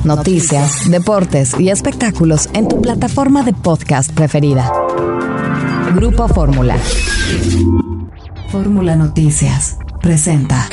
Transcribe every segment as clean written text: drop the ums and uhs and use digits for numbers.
noticias, deportes y espectáculos en tu plataforma de podcast preferida. Grupo Fórmula. Fórmula Noticias presenta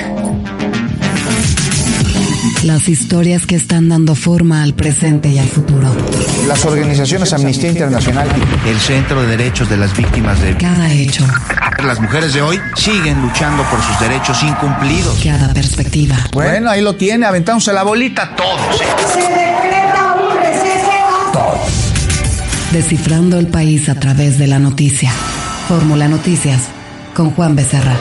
las historias que están dando forma al presente y al futuro. Las organizaciones Amnistía Internacional, el Centro de Derechos de las Víctimas de... Cada hecho. Las mujeres de hoy siguen luchando por sus derechos incumplidos. Cada perspectiva. Bueno, ahí lo tiene, aventándose la bolita todos. Se decreta un receso. Todos. Descifrando el país a través de la noticia. Fórmula Noticias con Juan Becerra.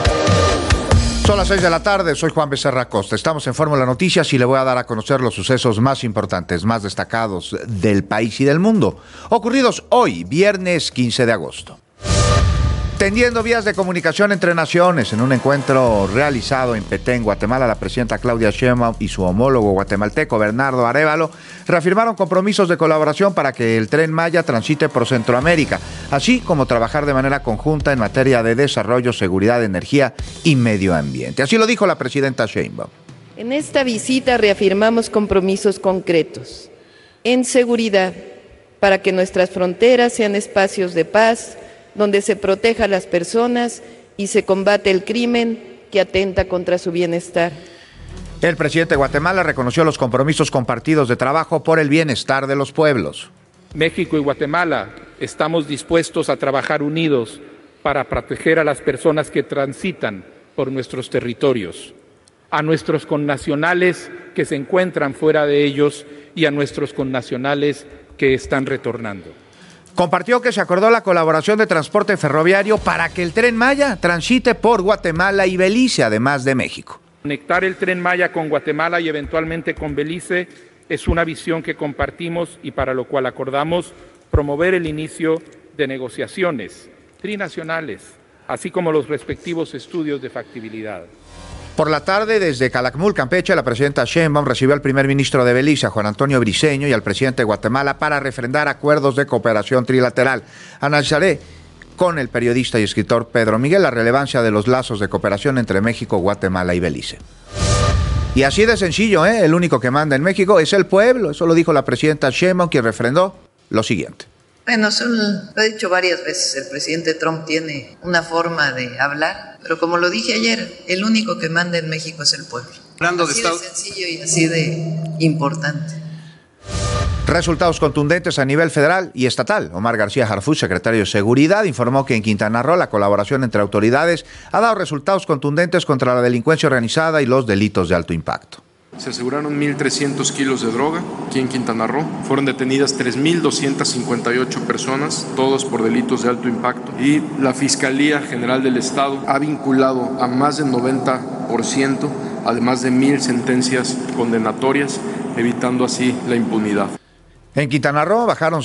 Son las 6 de la tarde, soy Juan Becerra Costa. Estamos en Fórmula Noticias y le voy a dar a conocer los sucesos más importantes, más destacados del país y del mundo, ocurridos hoy, viernes 15 de agosto. Tendiendo vías de comunicación entre naciones, en un encuentro realizado en Petén, Guatemala, la presidenta Claudia Sheinbaum y su homólogo guatemalteco Bernardo Arévalo reafirmaron compromisos de colaboración para que el Tren Maya transite por Centroamérica, así como trabajar de manera conjunta en materia de desarrollo, seguridad, energía y medio ambiente. Así lo dijo la presidenta Sheinbaum. En esta visita reafirmamos compromisos concretos en seguridad para que nuestras fronteras sean espacios de paz, donde se proteja a las personas y se combate el crimen que atenta contra su bienestar. El presidente de Guatemala reconoció los compromisos compartidos de trabajo por el bienestar de los pueblos. México y Guatemala estamos dispuestos a trabajar unidos para proteger a las personas que transitan por nuestros territorios, a nuestros connacionales que se encuentran fuera de ellos y a nuestros connacionales que están retornando. Compartió que se acordó la colaboración de transporte ferroviario para que el Tren Maya transite por Guatemala y Belice, además de México. Conectar el Tren Maya con Guatemala y eventualmente con Belice es una visión que compartimos y para lo cual acordamos promover el inicio de negociaciones trinacionales, así como los respectivos estudios de factibilidad. Por la tarde, desde Calakmul, Campeche, la presidenta Sheinbaum recibió al primer ministro de Belice, Juan Antonio Briceño, y al presidente de Guatemala para refrendar acuerdos de cooperación trilateral. Analizaré con el periodista y escritor Pedro Miguel la relevancia de los lazos de cooperación entre México, Guatemala y Belice. Y así de sencillo, el único que manda en México es el pueblo. Eso lo dijo la presidenta Sheinbaum, quien refrendó lo siguiente. Bueno, lo he dicho varias veces, el presidente Trump tiene una forma de hablar, pero como lo dije ayer, el único que manda en México es el pueblo. Así de sencillo y así de importante. Resultados contundentes a nivel federal y estatal. Omar García Harfuch, secretario de Seguridad, informó que en Quintana Roo la colaboración entre autoridades ha dado resultados contundentes contra la delincuencia organizada y los delitos de alto impacto. Se aseguraron 1.300 kilos de droga aquí en Quintana Roo. Fueron detenidas 3.258 personas, todos por delitos de alto impacto. Y la Fiscalía General del Estado ha vinculado a más del 90%, además de 1.000 sentencias condenatorias, evitando así la impunidad. En Quintana Roo bajaron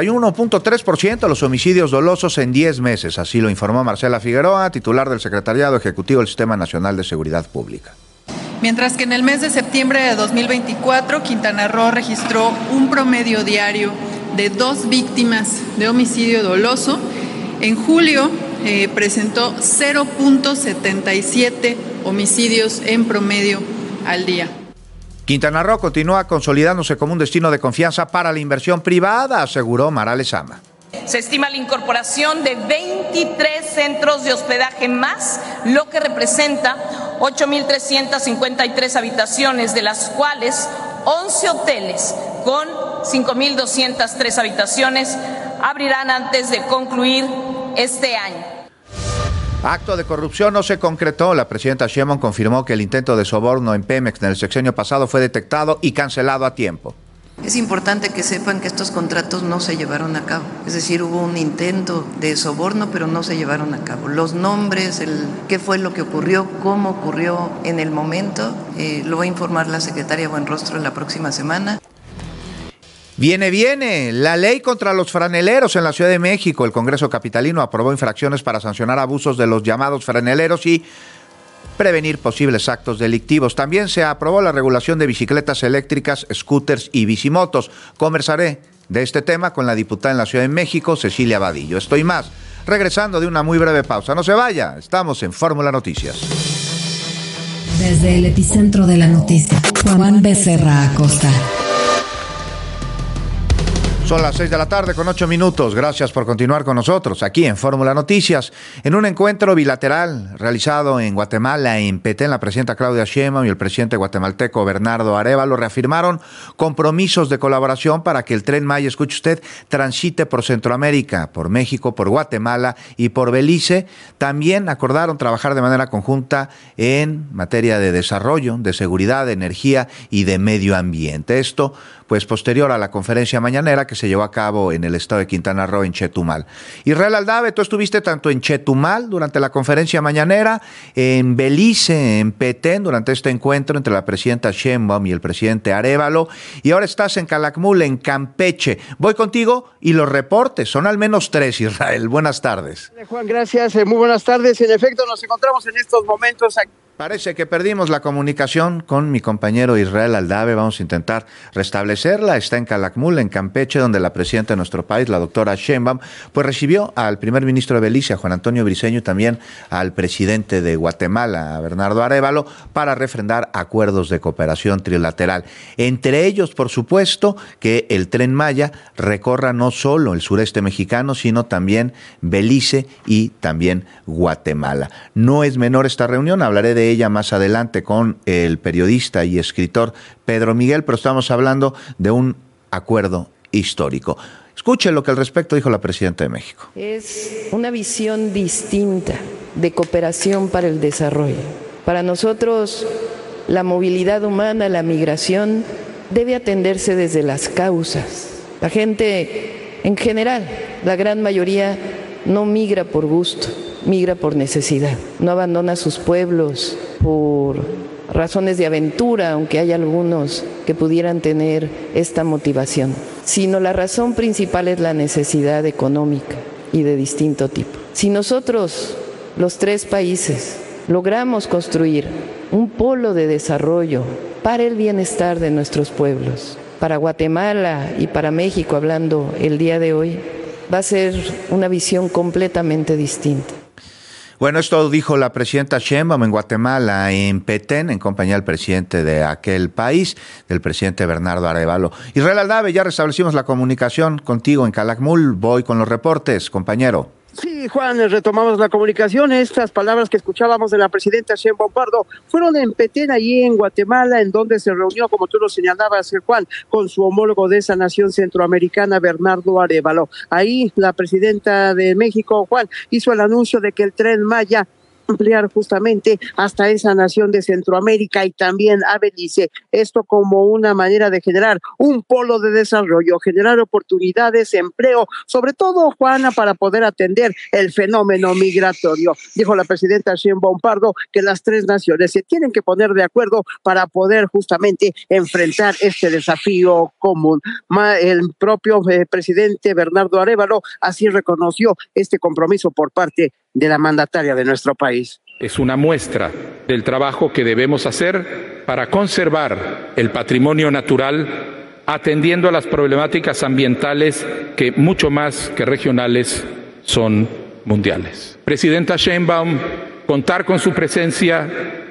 61.3% los homicidios dolosos en 10 meses. Así lo informó Marcela Figueroa, titular del Secretariado Ejecutivo del Sistema Nacional de Seguridad Pública. Mientras que en el mes de septiembre de 2024, Quintana Roo registró un promedio diario de 2 víctimas de homicidio doloso, en julio presentó 0.77 homicidios en promedio al día. Quintana Roo continúa consolidándose como un destino de confianza para la inversión privada, aseguró Mara Lezama. Se estima la incorporación de 23 centros de hospedaje más, lo que representa 8.353 habitaciones, de las cuales 11 hoteles con 5.203 habitaciones abrirán antes de concluir este año. Acto de corrupción no se concretó. La presidenta Sheinbaum confirmó que el intento de soborno en Pemex en el sexenio pasado fue detectado y cancelado a tiempo. Es importante que sepan que estos contratos no se llevaron a cabo. Es decir, hubo un intento de soborno, pero no se llevaron a cabo. Los nombres, qué fue lo que ocurrió, cómo ocurrió en el momento, lo va a informar la secretaria Buenrostro la próxima semana. Viene la ley contra los franeleros en la Ciudad de México. El Congreso capitalino aprobó infracciones para sancionar abusos de los llamados franeleros y prevenir posibles actos delictivos. También se aprobó la regulación de bicicletas eléctricas, scooters y bicimotos. Conversaré de este tema con la diputada en la Ciudad de México, Cecilia Vadillo. Estoy más, regresando de una muy breve pausa. No se vaya, estamos en Fórmula Noticias. Desde el epicentro de la noticia, Juan Becerra Acosta. Son las 6 de la tarde con 8 minutos. Gracias por continuar con nosotros aquí en Fórmula Noticias. En un encuentro bilateral realizado en Guatemala, en Petén, la presidenta Claudia Sheinbaum y el presidente guatemalteco Bernardo Arévalo reafirmaron compromisos de colaboración para que el Tren Maya, escuche usted, transite por Centroamérica, por México, por Guatemala y por Belice. También acordaron trabajar de manera conjunta en materia de desarrollo, de seguridad, de energía y de medio ambiente. Esto, pues, posterior a la conferencia mañanera que se llevó a cabo en el estado de Quintana Roo, en Chetumal. Israel Aldave, tú estuviste tanto en Chetumal durante la conferencia mañanera, en Belice, en Petén, durante este encuentro entre la presidenta Sheinbaum y el presidente Arévalo, y ahora estás en Calakmul, en Campeche. Voy contigo y los reportes, son al menos 3, Israel. Buenas tardes. Juan, gracias. Muy buenas tardes. En efecto, nos encontramos en estos momentos aquí. Parece que perdimos la comunicación con mi compañero Israel Aldave. Vamos a intentar restablecerla. Está en Calakmul, en Campeche, donde la presidenta de nuestro país, la doctora Sheinbaum, pues recibió al primer ministro de Belice, a Juan Antonio Briceño, y también al presidente de Guatemala, a Bernardo Arévalo, para refrendar acuerdos de cooperación trilateral. Entre ellos, por supuesto, que el Tren Maya recorra no solo el sureste mexicano, sino también Belice y también Guatemala. No es menor esta reunión, hablaré de ella más adelante con el periodista y escritor Pedro Miguel, pero estamos hablando de un acuerdo histórico. Escuche lo que al respecto dijo la presidenta de México. Es una visión distinta de cooperación para el desarrollo. Para nosotros, la movilidad humana, la migración, debe atenderse desde las causas. La gente, en general, la gran mayoría, no migra por gusto, migra por necesidad. No abandona sus pueblos por razones de aventura, aunque hay algunos que pudieran tener esta motivación, sino la razón principal es la necesidad económica y de distinto tipo. Si nosotros, los 3 países, logramos construir un polo de desarrollo para el bienestar de nuestros pueblos, para Guatemala y para México, hablando el día de hoy, va a ser una visión completamente distinta. Bueno, esto dijo la presidenta Sheinbaum en Guatemala, en Petén, en compañía del presidente de aquel país, del presidente Bernardo Arévalo. Israel Aldave, ya restablecimos la comunicación contigo en Calakmul. Voy con los reportes, compañero. Sí, Juan, retomamos la comunicación. Estas palabras que escuchábamos de la presidenta Sheinbaum Pardo fueron en Petén, allí en Guatemala, en donde se reunió, como tú lo señalabas, Juan, con su homólogo de esa nación centroamericana, Bernardo Arévalo. Ahí la presidenta de México, Juan, hizo el anuncio de que el Tren Maya ampliar justamente hasta esa nación de Centroamérica y también a Belice. Esto como una manera de generar un polo de desarrollo, generar oportunidades, empleo, sobre todo, Juana, para poder atender el fenómeno migratorio. Dijo la presidenta Sheinbaum Pardo que las 3 naciones se tienen que poner de acuerdo para poder justamente enfrentar este desafío común. El propio presidente Bernardo Arévalo así reconoció este compromiso por parte de la mandataria de nuestro país. Es una muestra del trabajo que debemos hacer para conservar el patrimonio natural, atendiendo a las problemáticas ambientales que, mucho más que regionales, son mundiales. Presidenta Sheinbaum, contar con su presencia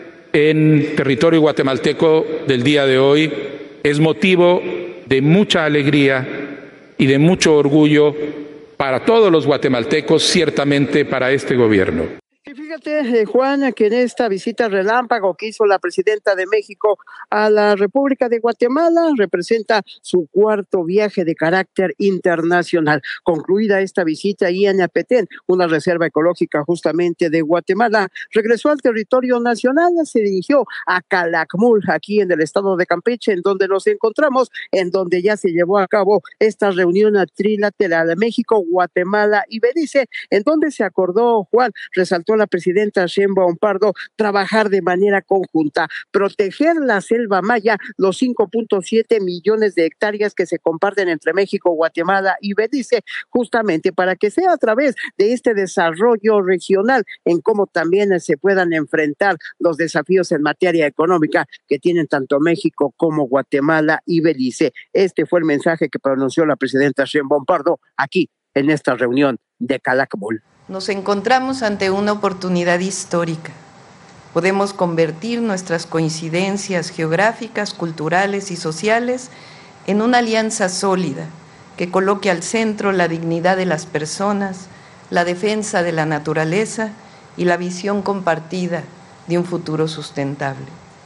en territorio guatemalteco del día de hoy es motivo de mucha alegría y de mucho orgullo para todos los guatemaltecos, ciertamente para este gobierno. Y fíjate, Juan, que en esta visita relámpago que hizo la presidenta de México a la República de Guatemala representa su 4º viaje de carácter internacional. Concluida esta visita ahí en Petén, una reserva ecológica justamente de Guatemala, regresó al territorio nacional, se dirigió a Calakmul, aquí en el estado de Campeche, en donde nos encontramos, en donde ya se llevó a cabo esta reunión trilateral de México, Guatemala y Belice, en donde se acordó, Juan, resaltó la presidenta Sheinbaum Pardo, trabajar de manera conjunta, proteger la selva maya, los 5.7 millones de hectáreas que se comparten entre México, Guatemala y Belice, justamente para que sea a través de este desarrollo regional en cómo también se puedan enfrentar los desafíos en materia económica que tienen tanto México como Guatemala y Belice. Este fue el mensaje que pronunció la presidenta Sheinbaum Pardo aquí en esta reunión de Calakmul. Nos encontramos ante una oportunidad histórica. Podemos convertir nuestras coincidencias geográficas, culturales y sociales en una alianza sólida que coloque al centro la dignidad de las personas, la defensa de la naturaleza y la visión compartida de un futuro sustentable.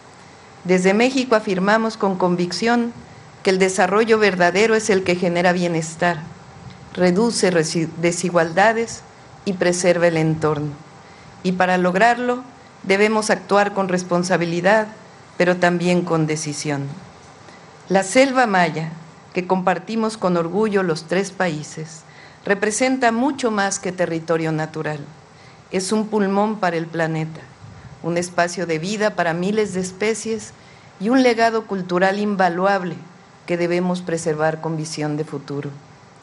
Desde México afirmamos con convicción que el desarrollo verdadero es el que genera bienestar, reduce desigualdades y preserva el entorno. Y para lograrlo debemos actuar con responsabilidad, pero también con decisión. La selva maya, que compartimos con orgullo los 3 países, representa mucho más que territorio natural. Es un pulmón para el planeta, un espacio de vida para miles de especies y un legado cultural invaluable que debemos preservar con visión de futuro.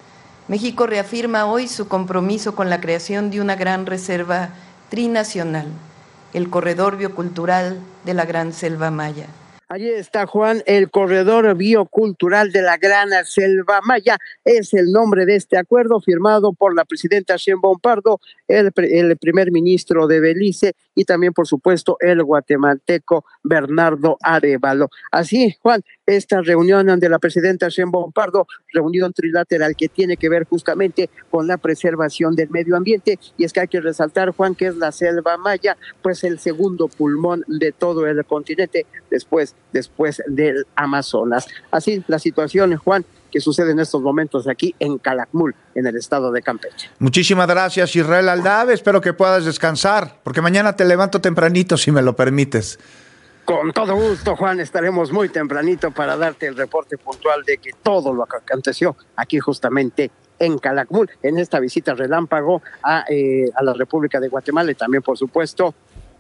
México reafirma hoy su compromiso con la creación de una gran reserva trinacional, el Corredor Biocultural de la Gran Selva Maya. Allí está, Juan, el Corredor Biocultural de la Gran Selva Maya. Es el nombre de este acuerdo firmado por la presidenta Sheinbaum Pardo, el primer ministro de Belice y también, por supuesto, el guatemalteco Bernardo Arévalo. Así, Juan, esta reunión de la presidenta Sheinbaum Pardo, reunión trilateral que tiene que ver justamente con la preservación del medio ambiente, y es que hay que resaltar, Juan, que es la selva maya, pues el segundo pulmón de todo el continente después del Amazonas. Así la situación, Juan, que sucede en estos momentos aquí en Calakmul, en el estado de Campeche. Muchísimas gracias, Israel Aldave. Espero que puedas descansar, porque mañana te levanto tempranito, si me lo permites. Con todo gusto, Juan, estaremos muy tempranito para darte el reporte puntual de que todo lo que aconteció aquí justamente en Calakmul, en esta visita relámpago a la República de Guatemala y también, por supuesto,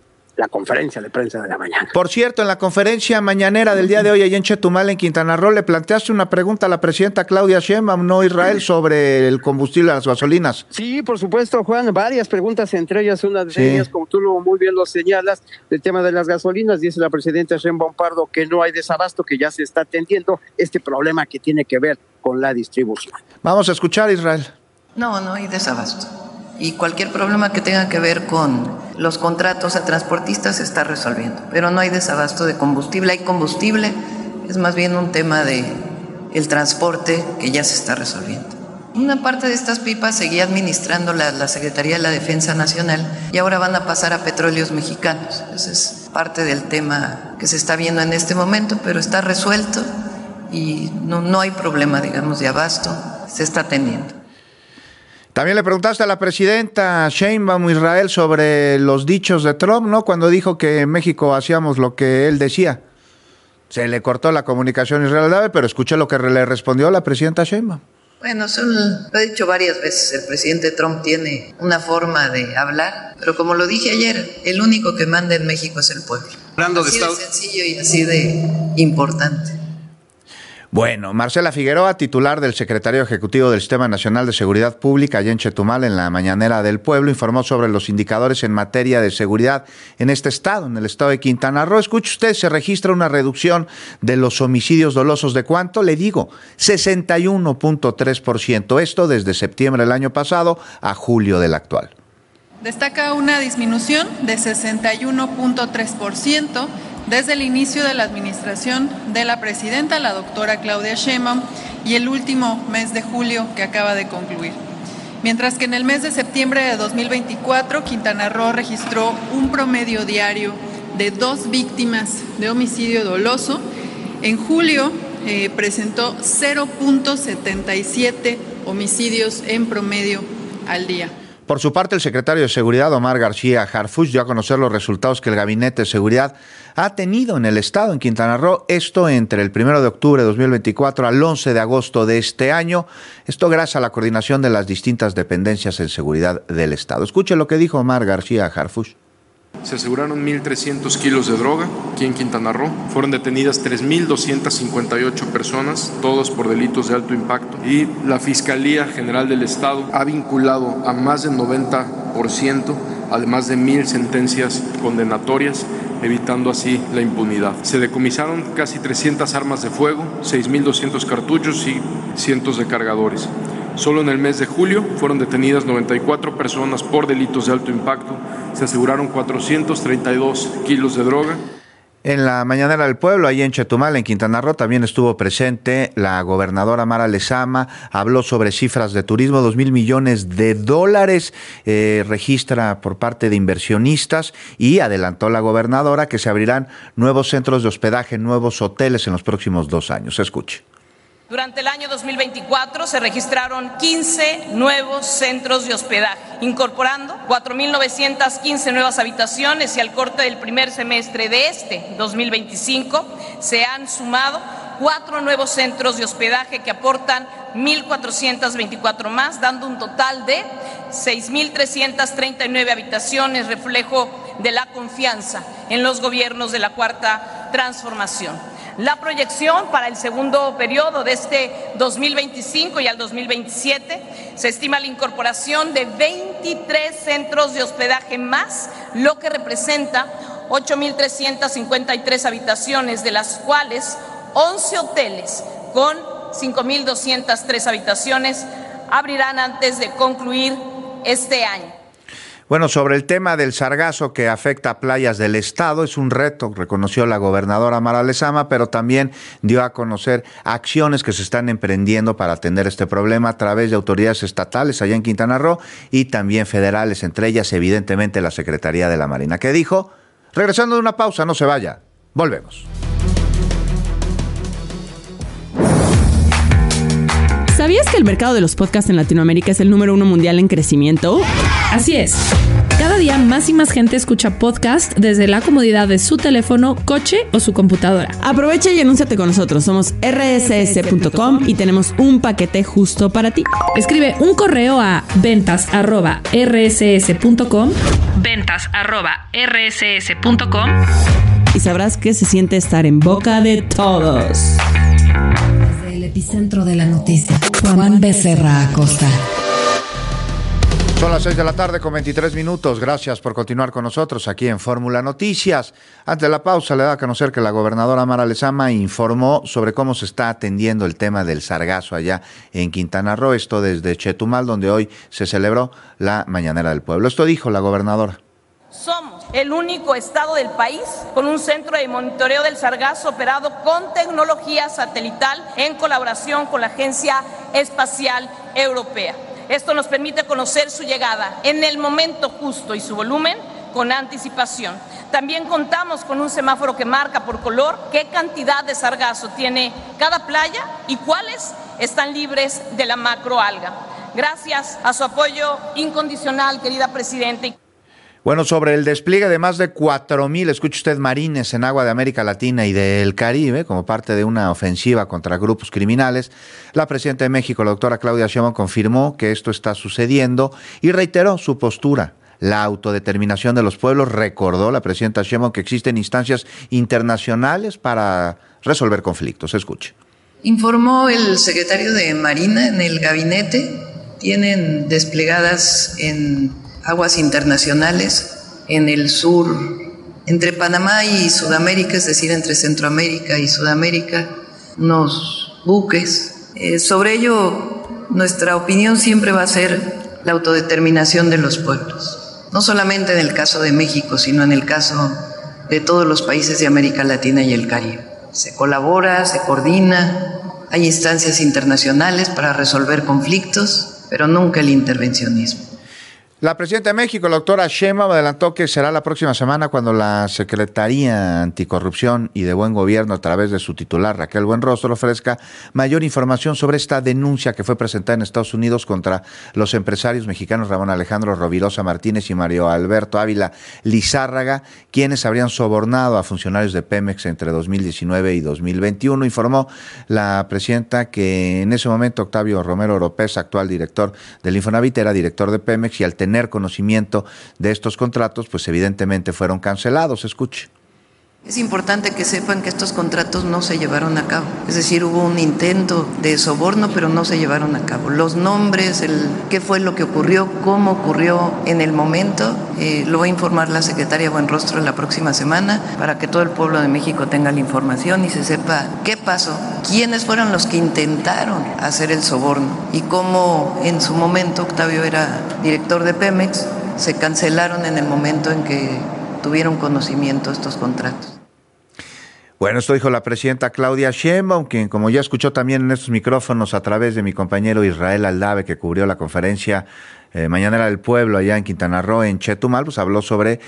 la conferencia de prensa de la mañana. Por cierto, en la conferencia mañanera del día de hoy, allá en Chetumal, en Quintana Roo, le planteaste una pregunta a la presidenta Claudia Sheinbaum, ¿no, Israel?, sobre el combustible, las gasolinas. Sí, por supuesto, Juan, varias preguntas, entre ellas una de ellas, como tú muy bien lo señalas, del tema de las gasolinas. Dice la presidenta Sheinbaum Pardo que no hay desabasto, que ya se está atendiendo este problema que tiene que ver con la distribución. Vamos a escuchar, Israel. No hay desabasto. Y cualquier problema que tenga que ver con los contratos a transportistas se está resolviendo. Pero no hay desabasto de combustible. Hay combustible, es más bien un tema de el transporte que ya se está resolviendo. Una parte de estas pipas seguía administrando la Secretaría de la Defensa Nacional y ahora van a pasar a Petróleos Mexicanos. Ese es parte del tema que se está viendo en este momento, pero está resuelto y no hay problema, digamos, de abasto. Se está atendiendo. También le preguntaste a la presidenta Sheinbaum, Israel, sobre los dichos de Trump, ¿no? Cuando dijo que en México hacíamos lo que él decía. Se le cortó la comunicación a Israel Aldave, pero escuché lo que le respondió la presidenta Sheinbaum. Bueno, lo he dicho varias veces, el presidente Trump tiene una forma de hablar, pero como lo dije ayer, el único que manda en México es el pueblo. Así de sencillo y así de importante. Bueno, Marcela Figueroa, titular del Secretario Ejecutivo del Sistema Nacional de Seguridad Pública, allá en Chetumal, en la mañanera del pueblo, informó sobre los indicadores en materia de seguridad en este estado, en el estado de Quintana Roo. Escuche usted, se registra una reducción de los homicidios dolosos, ¿de cuánto? Le digo, 61.3%. Esto desde septiembre del año pasado a julio del actual. Destaca una disminución de 61.3%. desde el inicio de la administración de la presidenta, la doctora Claudia Sheinbaum, y el último mes de julio que acaba de concluir. Mientras que en el mes de septiembre de 2024, Quintana Roo registró un promedio diario de 2 víctimas de homicidio doloso, en julio presentó 0.77 homicidios en promedio al día. Por su parte, el secretario de Seguridad, Omar García Harfuch, dio a conocer los resultados que el Gabinete de Seguridad ha tenido en el estado, en Quintana Roo, esto entre el 1 de octubre de 2024 al 11 de agosto de este año, esto gracias a la coordinación de las distintas dependencias en seguridad del estado. Escuche lo que dijo Omar García Harfuch. Se aseguraron 1.300 kilos de droga aquí en Quintana Roo. Fueron detenidas 3.258 personas, todos por delitos de alto impacto. Y la Fiscalía General del Estado ha vinculado a más del 90%, además de 1.000 sentencias condenatorias, evitando así la impunidad. Se decomisaron casi 300 armas de fuego, 6.200 cartuchos y cientos de cargadores. Solo en el mes de julio fueron detenidas 94 personas por delitos de alto impacto. Se aseguraron 432 kilos de droga. En la mañanera del pueblo, ahí en Chetumal, en Quintana Roo, también estuvo presente la gobernadora Mara Lezama, habló sobre cifras de turismo, 2,000 millones de dólares registra por parte de inversionistas, y adelantó la gobernadora que se abrirán nuevos centros de hospedaje, nuevos hoteles en los próximos 2 años. Escuche. Durante el año 2024 se registraron 15 nuevos centros de hospedaje, incorporando 4,915 nuevas habitaciones, y al corte del primer semestre de este 2025 se han sumado 4 nuevos centros de hospedaje que aportan 1,424 más, dando un total de 6,339 habitaciones, reflejo de la confianza en los gobiernos de la Cuarta Transformación. La proyección para el segundo periodo de este 2025 y al 2027 se estima la incorporación de 23 centros de hospedaje más, lo que representa 8,353 habitaciones, de las cuales 11 hoteles con 5,203 habitaciones abrirán antes de concluir este año. Bueno, sobre el tema del sargazo que afecta a playas del estado, es un reto, reconoció la gobernadora Mara Lezama, pero también dio a conocer acciones que se están emprendiendo para atender este problema a través de autoridades estatales allá en Quintana Roo y también federales, entre ellas evidentemente la Secretaría de la Marina. ¿Qué dijo? Regresando de una pausa, no se vaya, volvemos. ¿Sabías que el mercado de los podcasts en Latinoamérica es el número 1 mundial en crecimiento? Así es. Cada día más y más gente escucha podcast desde la comodidad de su teléfono, coche o su computadora. Aprovecha y anúnciate con nosotros. Somos rss.com y tenemos un paquete justo para ti. Escribe un correo a ventas@rss.com y sabrás que se siente estar en boca de todos. Desde el epicentro de la noticia, Juan Becerra Acosta. Son las 6 de la tarde con 23 minutos. Gracias por continuar con nosotros aquí en Fórmula Noticias. Antes de la pausa, le da a conocer que la gobernadora Mara Lezama informó sobre cómo se está atendiendo el tema del sargazo allá en Quintana Roo. Esto desde Chetumal, donde hoy se celebró la Mañanera del Pueblo. Esto dijo la gobernadora. Somos el único estado del país con un centro de monitoreo del sargazo operado con tecnología satelital en colaboración con la Agencia Espacial Europea. Esto nos permite conocer su llegada en el momento justo y su volumen con anticipación. También contamos con un semáforo que marca por color qué cantidad de sargazo tiene cada playa y cuáles están libres de la macroalga. Gracias a su apoyo incondicional, querida Presidenta. Bueno, sobre el despliegue de más de 4,000, escuche usted, marines en agua de América Latina y del Caribe, como parte de una ofensiva contra grupos criminales, la presidenta de México, la doctora Claudia Sheinbaum, confirmó que esto está sucediendo y reiteró su postura. La autodeterminación de los pueblos. Recordó la presidenta Sheinbaum que existen instancias internacionales para resolver conflictos. Escuche. Informó el secretario de Marina en el gabinete. Tienen desplegadas en aguas internacionales en el sur, entre Panamá y Sudamérica, es decir, entre Centroamérica y Sudamérica, unos buques. Sobre ello, nuestra opinión siempre va a ser la autodeterminación de los pueblos, no solamente en el caso de México, sino en el caso de todos los países de América Latina y el Caribe. Se colabora, se coordina, hay instancias internacionales para resolver conflictos, pero nunca el intervencionismo. La presidenta de México, la doctora Sheinbaum, adelantó que será la próxima semana cuando la Secretaría Anticorrupción y de Buen Gobierno, a través de su titular Raquel Buenrostro, ofrezca mayor información sobre esta denuncia que fue presentada en Estados Unidos contra los empresarios mexicanos Ramón Alejandro Rovirosa Martínez y Mario Alberto Ávila Lizárraga, quienes habrían sobornado a funcionarios de Pemex entre 2019 y 2021. Informó la presidenta que en ese momento Octavio Romero Oropesa, actual director del Infonavit, era director de Pemex y al tener conocimiento de estos contratos, pues evidentemente fueron cancelados. Escuche. Es importante que sepan que estos contratos no se llevaron a cabo. Es decir, hubo un intento de soborno, pero no se llevaron a cabo. Los nombres, qué fue lo que ocurrió, cómo ocurrió en el momento, lo va a informar la secretaria Buenrostro la próxima semana para que todo el pueblo de México tenga la información y se sepa qué pasó, quiénes fueron los que intentaron hacer el soborno y cómo en su momento Octavio era director de Pemex, se cancelaron en el momento en que tuvieron conocimiento estos contratos. Bueno, esto dijo la presidenta Claudia Sheinbaum, quien, como ya escuchó también en estos micrófonos a través de mi compañero Israel Aldave, que cubrió la conferencia Mañanera del Pueblo allá en Quintana Roo, en Chetumal, pues habló sobre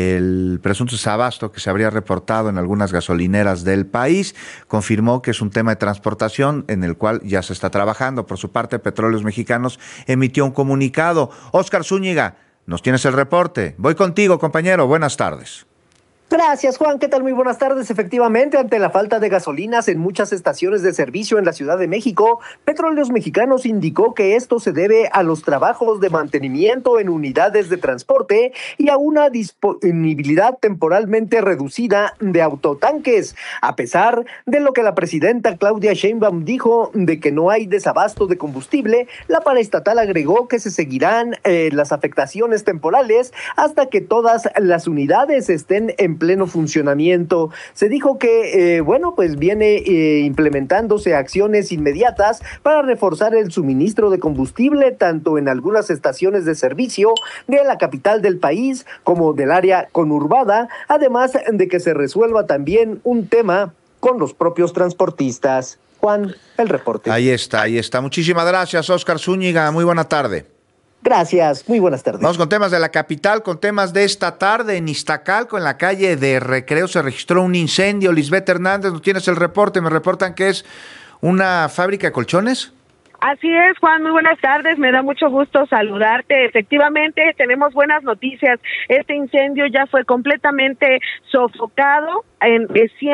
el presunto desabasto que se habría reportado en algunas gasolineras del país. Confirmó que es un tema de transportación en el cual ya se está trabajando. Por su parte, Petróleos Mexicanos emitió un comunicado. Óscar Zúñiga, nos tienes el reporte. Voy contigo, compañero. Buenas tardes. Gracias, Juan. ¿Qué tal? Muy buenas tardes. Efectivamente, ante la falta de gasolinas en muchas estaciones de servicio en la Ciudad de México, Petróleos Mexicanos indicó que esto se debe a los trabajos de mantenimiento en unidades de transporte y a una disponibilidad temporalmente reducida de autotanques, a pesar de lo que la presidenta Claudia Sheinbaum dijo de que no hay desabasto de combustible. La paraestatal agregó que se seguirán las afectaciones temporales hasta que todas las unidades estén en pleno funcionamiento. Se dijo que, pues viene implementándose acciones inmediatas para reforzar el suministro de combustible, tanto en algunas estaciones de servicio de la capital del país como del área conurbada, además de que se resuelva también un tema con los propios transportistas. Juan, el reporte. Ahí está. Muchísimas gracias, Óscar Zúñiga. Muy buena tarde. Gracias, muy buenas tardes. Vamos con temas de la capital, con temas de esta tarde. En Iztacalco, en la calle de Recreo, se registró un incendio. Lisbeth Hernández, ¿no tienes el reporte? Me reportan que es una fábrica de colchones. Así es, Juan, muy buenas tardes, me da mucho gusto saludarte. Efectivamente, tenemos buenas noticias. Este incendio ya fue completamente sofocado en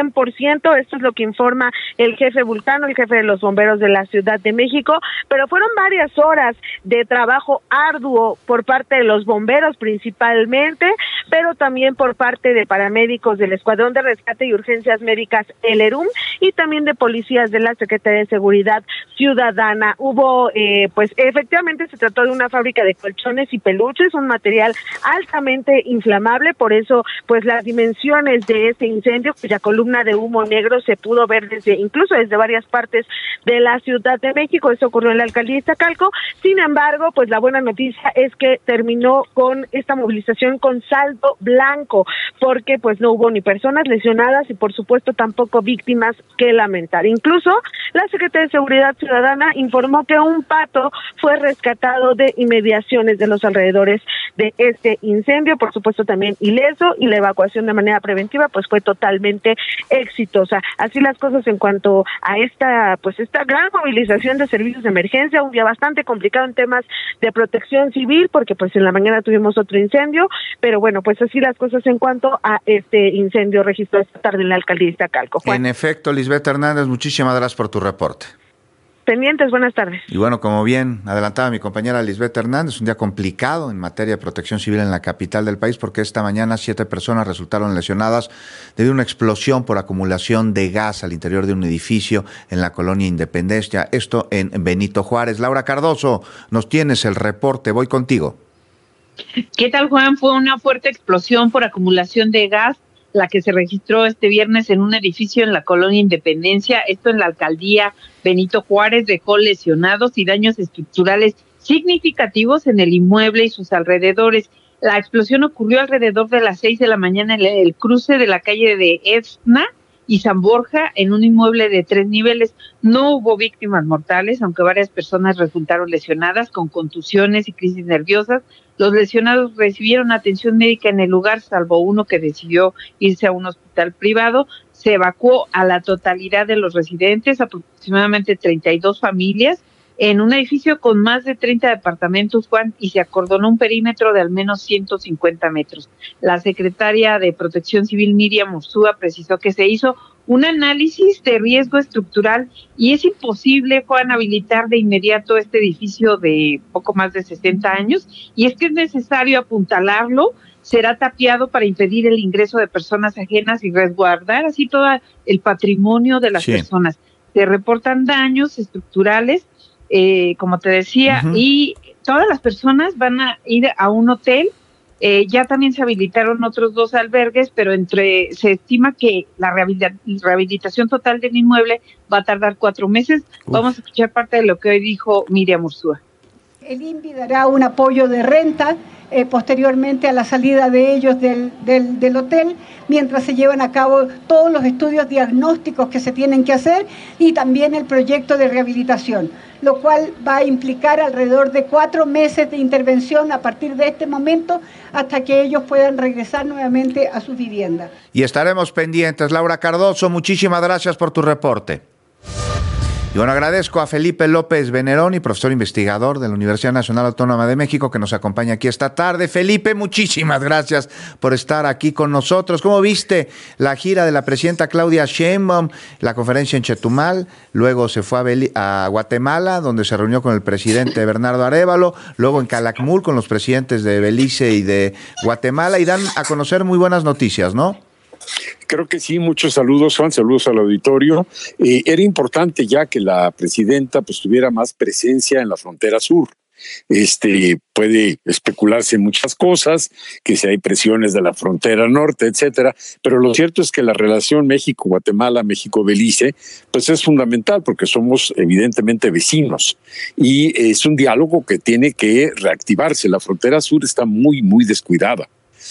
100%, esto es lo que informa el jefe Vulcano, el jefe de los bomberos de la Ciudad de México, pero fueron varias horas de trabajo arduo por parte de los bomberos principalmente, pero también por parte de paramédicos del Escuadrón de Rescate y Urgencias Médicas, el ERUM, y también de policías de la Secretaría de Seguridad Ciudadana. Hubo, pues efectivamente se trató de una fábrica de colchones y peluches, un material altamente inflamable, por eso pues las dimensiones de este incendio, cuya columna de humo negro se pudo ver incluso desde varias partes de la Ciudad de México. Esto ocurrió en la alcaldía de Iztacalco. Sin embargo, pues la buena noticia es que terminó con esta movilización con saldo blanco, porque pues no hubo ni personas lesionadas y por supuesto tampoco víctimas que lamentar. Incluso la Secretaría de Seguridad Ciudadana informó que un pato fue rescatado de inmediaciones de los alrededores de este incendio, por supuesto también ileso, y la evacuación de manera preventiva pues fue totalmente exitosa. Así las cosas en cuanto a esta gran movilización de servicios de emergencia, un día bastante complicado en temas de protección civil, porque pues en la mañana tuvimos otro incendio, pero bueno, pues así las cosas en cuanto a este incendio registrado esta tarde en la alcaldía de Iztacalco. En efecto, Lisbeth Hernández, muchísimas gracias por tu reporte. Pendientes, buenas tardes. Y bueno, como bien adelantaba mi compañera Lisbeth Hernández, un día complicado en materia de protección civil en la capital del país, porque esta mañana 7 personas resultaron lesionadas debido a una explosión por acumulación de gas al interior de un edificio en la colonia Independencia, esto en Benito Juárez. Laura Cardoso, nos tienes el reporte, voy contigo. ¿Qué tal, Juan? Fue una fuerte explosión por acumulación de gas la que se registró este viernes en un edificio en la colonia Independencia, esto en la alcaldía Benito Juárez. Dejó lesionados y daños estructurales significativos en el inmueble y sus alrededores. La explosión ocurrió alrededor de las 6 de la mañana en el cruce de la calle de Esna y San Borja, en un inmueble de 3 niveles. No hubo víctimas mortales, aunque varias personas resultaron lesionadas con contusiones y crisis nerviosas. Los lesionados recibieron atención médica en el lugar, salvo uno que decidió irse a un hospital privado. Se evacuó a la totalidad de los residentes, aproximadamente 32 familias, en un edificio con más de 30 departamentos, Juan, y se acordonó un perímetro de al menos 150 metros. La secretaria de Protección Civil, Miriam Ursúa, precisó que se hizo un análisis de riesgo estructural y es imposible, Juan, habilitar de inmediato este edificio de poco más de 60 años, y es que es necesario apuntalarlo. Será tapiado para impedir el ingreso de personas ajenas y resguardar así todo el patrimonio de las personas. Se reportan daños estructurales, como te decía, y todas las personas van a ir a un hotel. Ya también se habilitaron otros 2 albergues, pero se estima que la rehabilitación total del inmueble va a tardar 4 meses. Vamos a escuchar parte de lo que hoy dijo Miriam Ursúa. el INVI dará un apoyo de renta posteriormente a la salida de ellos del hotel, mientras se llevan a cabo todos los estudios diagnósticos que se tienen que hacer y también el proyecto de rehabilitación, lo cual va a implicar alrededor de 4 meses de intervención a partir de este momento hasta que ellos puedan regresar nuevamente a sus viviendas. Y estaremos pendientes. Laura Cardoso, muchísimas gracias por tu reporte. Y bueno, agradezco a Felipe López Veneroni, profesor investigador de la Universidad Nacional Autónoma de México, que nos acompaña aquí esta tarde. Felipe, muchísimas gracias por estar aquí con nosotros. ¿Cómo viste la gira de la presidenta Claudia Sheinbaum, la conferencia en Chetumal? Luego se fue a Guatemala, donde se reunió con el presidente Bernardo Arévalo. Luego en Calakmul con los presidentes de Belice y de Guatemala. Y dan a conocer muy buenas noticias, ¿no? Creo que sí, muchos saludos, Juan, saludos al auditorio. Era importante ya que la presidenta pues tuviera más presencia en la frontera sur. Puede especularse muchas cosas, que si hay presiones de la frontera norte, etcétera, pero lo cierto es que la relación México-Guatemala, México-Belice, pues es fundamental porque somos evidentemente vecinos y es un diálogo que tiene que reactivarse. La frontera sur está muy, muy descuidada.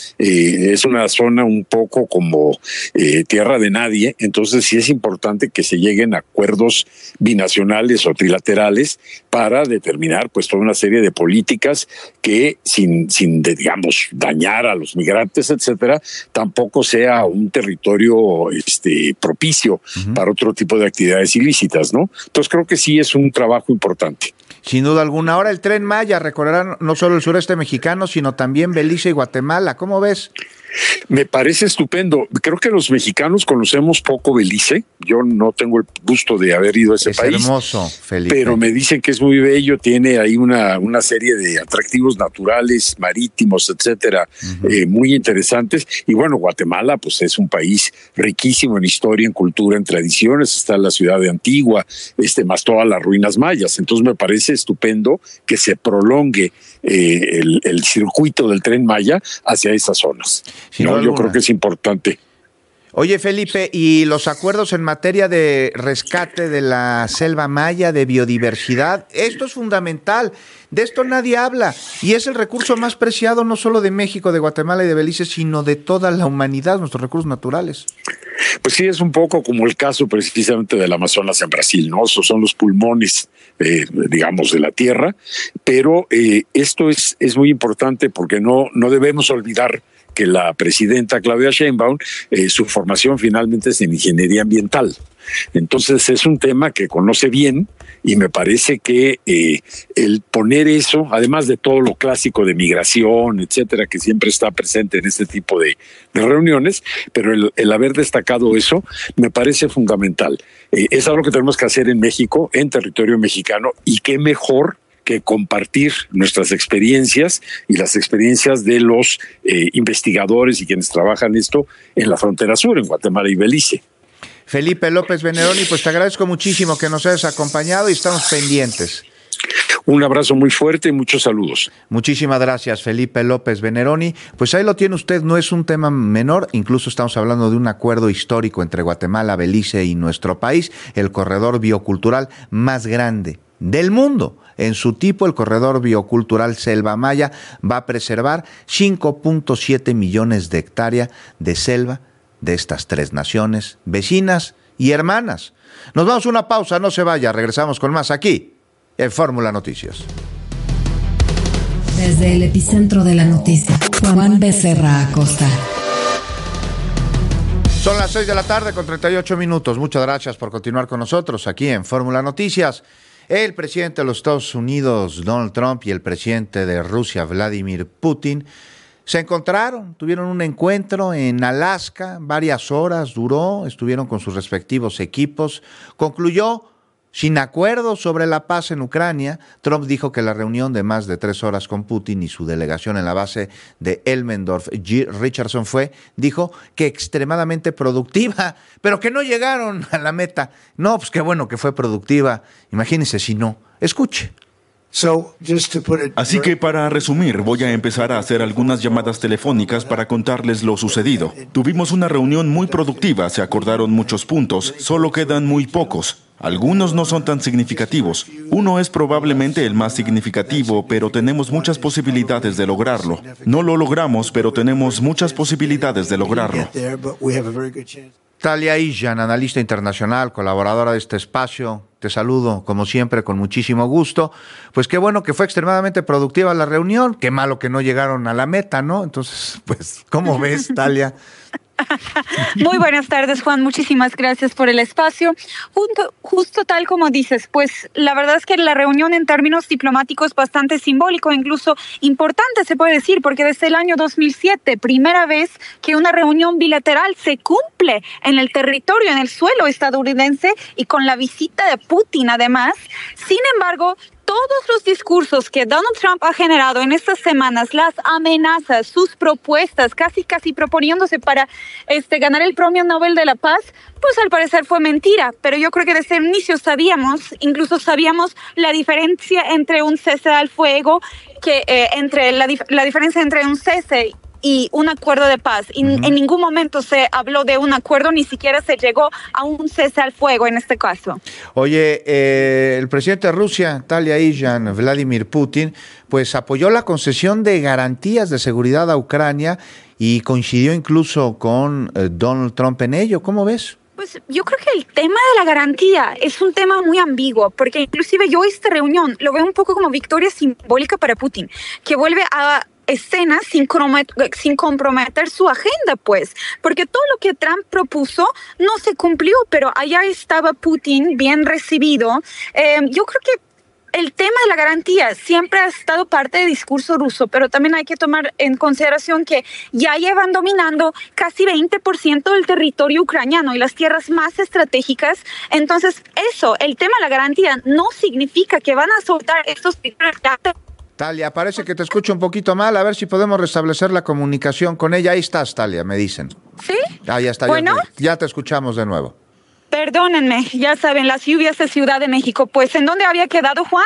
Es una zona un poco como tierra de nadie, entonces sí es importante que se lleguen a acuerdos binacionales o trilaterales para determinar pues toda una serie de políticas que sin digamos dañar a los migrantes, etcétera, tampoco sea un territorio propicio para otro tipo de actividades ilícitas, ¿no? Entonces creo que sí es un trabajo importante. Sin duda alguna. Ahora el Tren Maya recorrerá no solo el sureste mexicano, sino también Belice y Guatemala. ¿Cómo ves? Me parece estupendo. Creo que los mexicanos conocemos poco Belice. Yo no tengo el gusto de haber ido a ese país. Es hermoso, Felipe. Pero me dicen que es muy bello, tiene ahí una serie de atractivos naturales, marítimos, etcétera, muy interesantes. Y bueno, Guatemala pues es un país riquísimo en historia, en cultura, en tradiciones. Está la ciudad de Antigua, más todas las ruinas mayas. Entonces me parece estupendo que se prolongue el circuito del Tren Maya hacia esas zonas. No, yo creo que es importante. Oye, Felipe, ¿y los acuerdos en materia de rescate de la selva maya, de biodiversidad? Esto es fundamental. De esto nadie habla. Y es el recurso más preciado no solo de México, de Guatemala y de Belice, sino de toda la humanidad, nuestros recursos naturales. Pues sí, es un poco como el caso precisamente del Amazonas en Brasil, ¿no? Esos son los pulmones, digamos, de la tierra. Pero esto es muy importante porque no debemos olvidar que la presidenta Claudia Sheinbaum, su formación finalmente es en ingeniería ambiental. Entonces es un tema que conoce bien y me parece que el poner eso, además de todo lo clásico de migración, etcétera, que siempre está presente en este tipo de reuniones, pero el haber destacado eso me parece fundamental. Es algo que tenemos que hacer en México, en territorio mexicano, y qué mejor que compartir nuestras experiencias y las experiencias de los investigadores y quienes trabajan esto en la frontera sur, en Guatemala y Belice. Felipe López Veneroni, pues te agradezco muchísimo que nos hayas acompañado y estamos pendientes. Un abrazo muy fuerte y muchos saludos. Muchísimas gracias, Felipe López Veneroni. Pues ahí lo tiene usted, no es un tema menor, incluso estamos hablando de un acuerdo histórico entre Guatemala, Belice y nuestro país, el corredor biocultural más grande del mundo. En su tipo, el corredor biocultural Selva Maya va a preservar 5.7 millones de hectáreas de selva de estas 3 naciones, vecinas y hermanas. Nos vamos a una pausa, no se vaya, regresamos con más aquí, en Fórmula Noticias. Desde el epicentro de la noticia, Juan Becerra Acosta. Son las 6 de la tarde con 38 minutos. Muchas gracias por continuar con nosotros aquí en Fórmula Noticias. El presidente de los Estados Unidos, Donald Trump, y el presidente de Rusia, Vladimir Putin, se encontraron, tuvieron un encuentro en Alaska, varias horas duró, estuvieron con sus respectivos equipos, concluyó sin acuerdo sobre la paz en Ucrania. Trump dijo que la reunión de más de 3 horas con Putin y su delegación en la base de Elmendorf, G. Richardson, dijo que extremadamente productiva, pero que no llegaron a la meta. No, pues qué bueno que fue productiva. Imagínense si no. Escuche. Así que para resumir, voy a empezar a hacer algunas llamadas telefónicas para contarles lo sucedido. Tuvimos una reunión muy productiva, se acordaron muchos puntos, solo quedan muy pocos. Algunos no son tan significativos. Uno es probablemente el más significativo, pero tenemos muchas posibilidades de lograrlo. No lo logramos, pero tenemos muchas posibilidades de lograrlo. Talia Ahijan, analista internacional, colaboradora de este espacio. Te saludo, como siempre, con muchísimo gusto. Pues qué bueno que fue extremadamente productiva la reunión. Qué malo que no llegaron a la meta, ¿no? Entonces, pues, ¿cómo ves, Talia? Muy buenas tardes, Juan. Muchísimas gracias por el espacio. Justo tal como dices, pues la verdad es que la reunión en términos diplomáticos bastante simbólico, incluso importante se puede decir, porque desde el año 2007, primera vez que una reunión bilateral se cumple en el territorio, en el suelo estadounidense y con la visita de Putin además. Sin embargo, todos los discursos que Donald Trump ha generado en estas semanas, las amenazas, sus propuestas, casi proponiéndose para ganar el Premio Nobel de la Paz, pues al parecer fue mentira. Pero yo creo que desde el inicio incluso sabíamos la diferencia entre un cese al fuego, la diferencia entre un cese y un acuerdo de paz. Y en ningún momento se habló de un acuerdo, ni siquiera se llegó a un cese al fuego en este caso. Oye, el presidente de Rusia, Talia Ahijan, Vladimir Putin, pues apoyó la concesión de garantías de seguridad a Ucrania y coincidió incluso con Donald Trump en ello. ¿Cómo ves? Pues yo creo que el tema de la garantía es un tema muy ambiguo, porque inclusive yo esta reunión lo veo un poco como victoria simbólica para Putin, que vuelve a escenas sin comprometer su agenda, pues, porque todo lo que Trump propuso no se cumplió, pero allá estaba Putin bien recibido. Yo creo que el tema de la garantía siempre ha estado parte del discurso ruso, pero también hay que tomar en consideración que ya llevan dominando casi 20% del territorio ucraniano y las tierras más estratégicas. Entonces, el tema de la garantía no significa que van a soltar estos territorios. Talia, parece que te escucho un poquito mal. A ver si podemos restablecer la comunicación con ella. Ahí estás, Talia, me dicen. ¿Sí? Ah, ya está. Bueno. Ya te escuchamos de nuevo. Perdónenme, ya saben, las lluvias de Ciudad de México. Pues, ¿en dónde había quedado, Juan?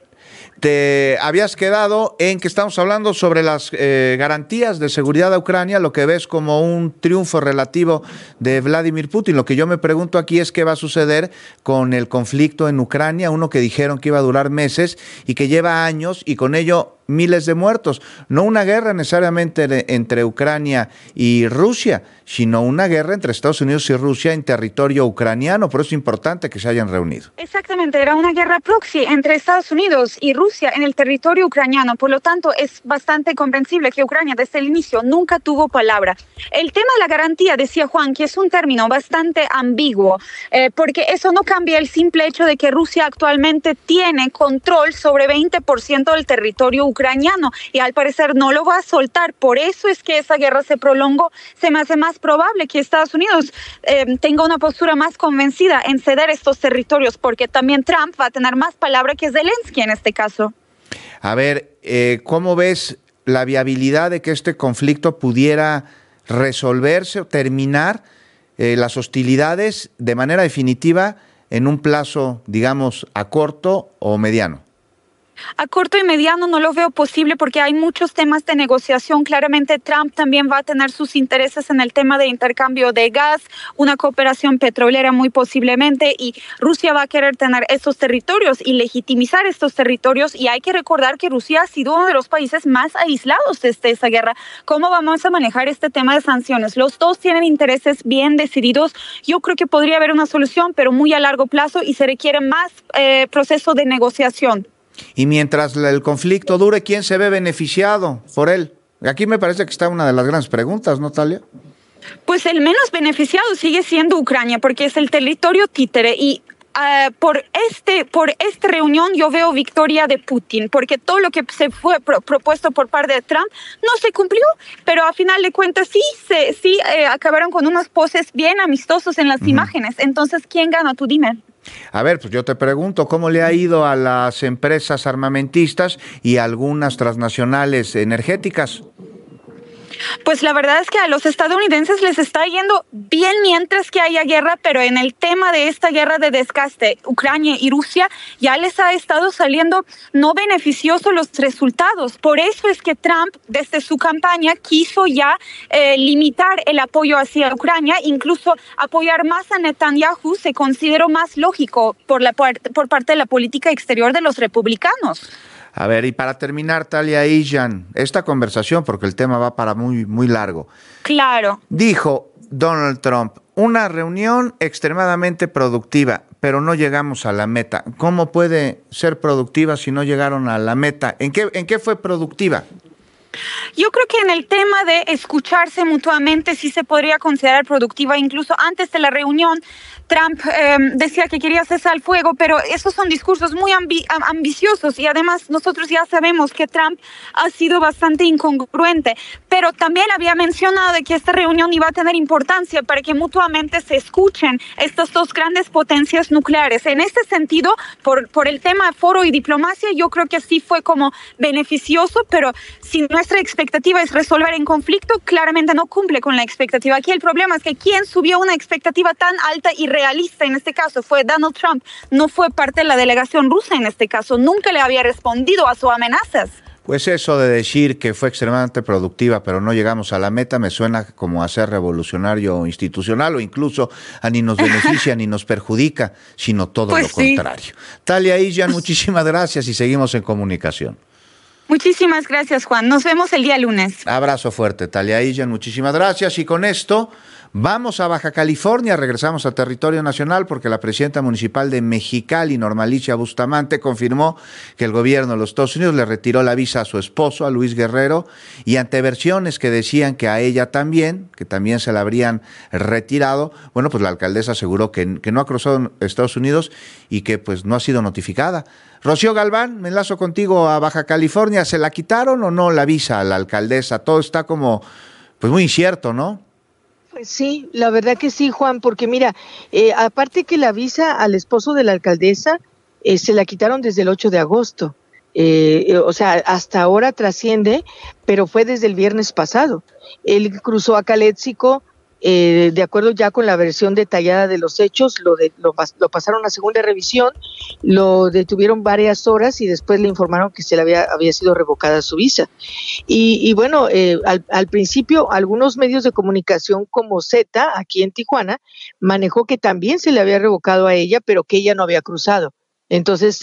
Te habías quedado en que estamos hablando sobre las garantías de seguridad a Ucrania, lo que ves como un triunfo relativo de Vladimir Putin. Lo que yo me pregunto aquí es qué va a suceder con el conflicto en Ucrania, uno que dijeron que iba a durar meses y que lleva años y con ello miles de muertos. No una guerra necesariamente entre Ucrania y Rusia, sino una guerra entre Estados Unidos y Rusia en territorio ucraniano. Por eso es importante que se hayan reunido. Exactamente, era una guerra proxy entre Estados Unidos y Rusia en el territorio ucraniano. Por lo tanto, es bastante comprensible que Ucrania desde el inicio nunca tuvo palabra. El tema de la garantía, decía Juan, que es un término bastante ambiguo, porque eso no cambia el simple hecho de que Rusia actualmente tiene control sobre 20% del territorio ucraniano y al parecer no lo va a soltar. Por eso es que esa guerra se prolongó. Se me hace más probable que Estados Unidos tenga una postura más convencida en ceder estos territorios, porque también Trump va a tener más palabra que Zelensky en este caso. A ver, ¿cómo ves la viabilidad de que este conflicto pudiera resolverse o terminar las hostilidades de manera definitiva en un plazo, digamos, a corto o mediano? A corto y mediano no lo veo posible porque hay muchos temas de negociación. Claramente Trump también va a tener sus intereses en el tema de intercambio de gas, una cooperación petrolera muy posiblemente, y Rusia va a querer tener esos territorios y legitimizar estos territorios, y hay que recordar que Rusia ha sido uno de los países más aislados desde esa guerra. ¿Cómo vamos a manejar este tema de sanciones? Los dos tienen intereses bien decididos. Yo creo que podría haber una solución, pero muy a largo plazo, y se requiere más proceso de negociación. Y mientras el conflicto dure, ¿quién se ve beneficiado por él? Aquí me parece que está una de las grandes preguntas, ¿no, Talia? Pues el menos beneficiado sigue siendo Ucrania, porque es el territorio títere, y por esta reunión yo veo victoria de Putin, porque todo lo que se fue propuesto por parte de Trump no se cumplió, pero a final de cuentas sí acabaron con unas poses bien amistosos en las imágenes. Entonces, ¿quién gana? Tú dime. A ver, pues yo te pregunto, ¿cómo le ha ido a las empresas armamentistas y a algunas transnacionales energéticas? Pues la verdad es que a los estadounidenses les está yendo bien mientras que haya guerra, pero en el tema de esta guerra de desgaste, Ucrania y Rusia, ya les ha estado saliendo no beneficiosos los resultados. Por eso es que Trump, desde su campaña, quiso ya limitar el apoyo hacia Ucrania, incluso apoyar más a Netanyahu se consideró más lógico por parte de la política exterior de los republicanos. A ver, y para terminar, Talia Ayan, esta conversación, porque el tema va para muy, muy largo. Claro. Dijo Donald Trump, una reunión extremadamente productiva, pero no llegamos a la meta. ¿Cómo puede ser productiva si no llegaron a la meta? ¿En qué fue productiva? Yo creo que en el tema de escucharse mutuamente sí se podría considerar productiva. Incluso antes de la reunión, Trump decía que quería cesar el fuego, pero esos son discursos muy ambiciosos y además nosotros ya sabemos que Trump ha sido bastante incongruente, pero también había mencionado de que esta reunión iba a tener importancia para que mutuamente se escuchen estas dos grandes potencias nucleares. En este sentido, por el tema de foro y diplomacia, yo creo que sí fue como beneficioso, pero si nuestra expectativa es resolver en conflicto, claramente no cumple con la expectativa. Aquí el problema es que quien subió una expectativa tan alta y realista en este caso fue Donald Trump, no fue parte de la delegación rusa en este caso, nunca le había respondido a sus amenazas. Pues eso de decir que fue extremadamente productiva, pero no llegamos a la meta, me suena como a ser revolucionario institucional o incluso a ni nos beneficia ni nos perjudica, sino todo pues lo contrario. Talia Ayan, muchísimas gracias y seguimos en comunicación. Muchísimas gracias, Juan. Nos vemos el día lunes. Abrazo fuerte, Talia Ayan, muchísimas gracias. Y con esto vamos a Baja California, regresamos a territorio nacional porque la presidenta municipal de Mexicali, Norma Alicia Bustamante, confirmó que el gobierno de los Estados Unidos le retiró la visa a su esposo, a Luis Guerrero, y ante versiones que decían que a ella también, que también se la habrían retirado, bueno, pues la alcaldesa aseguró que no ha cruzado Estados Unidos y que pues no ha sido notificada. Rocío Galván, me enlazo contigo a Baja California. ¿Se la quitaron o no la visa a la alcaldesa? Todo está como, pues muy incierto, ¿no? Pues sí, la verdad que sí, Juan, porque mira, aparte que la visa al esposo de la alcaldesa se la quitaron desde el 8 de agosto. O sea, hasta ahora trasciende, pero fue desde el viernes pasado. Él cruzó a Caléxico. De acuerdo ya con la versión detallada de los hechos, lo pasaron a segunda revisión, lo detuvieron varias horas y después le informaron que se le había sido revocada su visa. Y bueno, al principio algunos medios de comunicación como Z, aquí en Tijuana, manejó que también se le había revocado a ella, pero que ella no había cruzado. Entonces,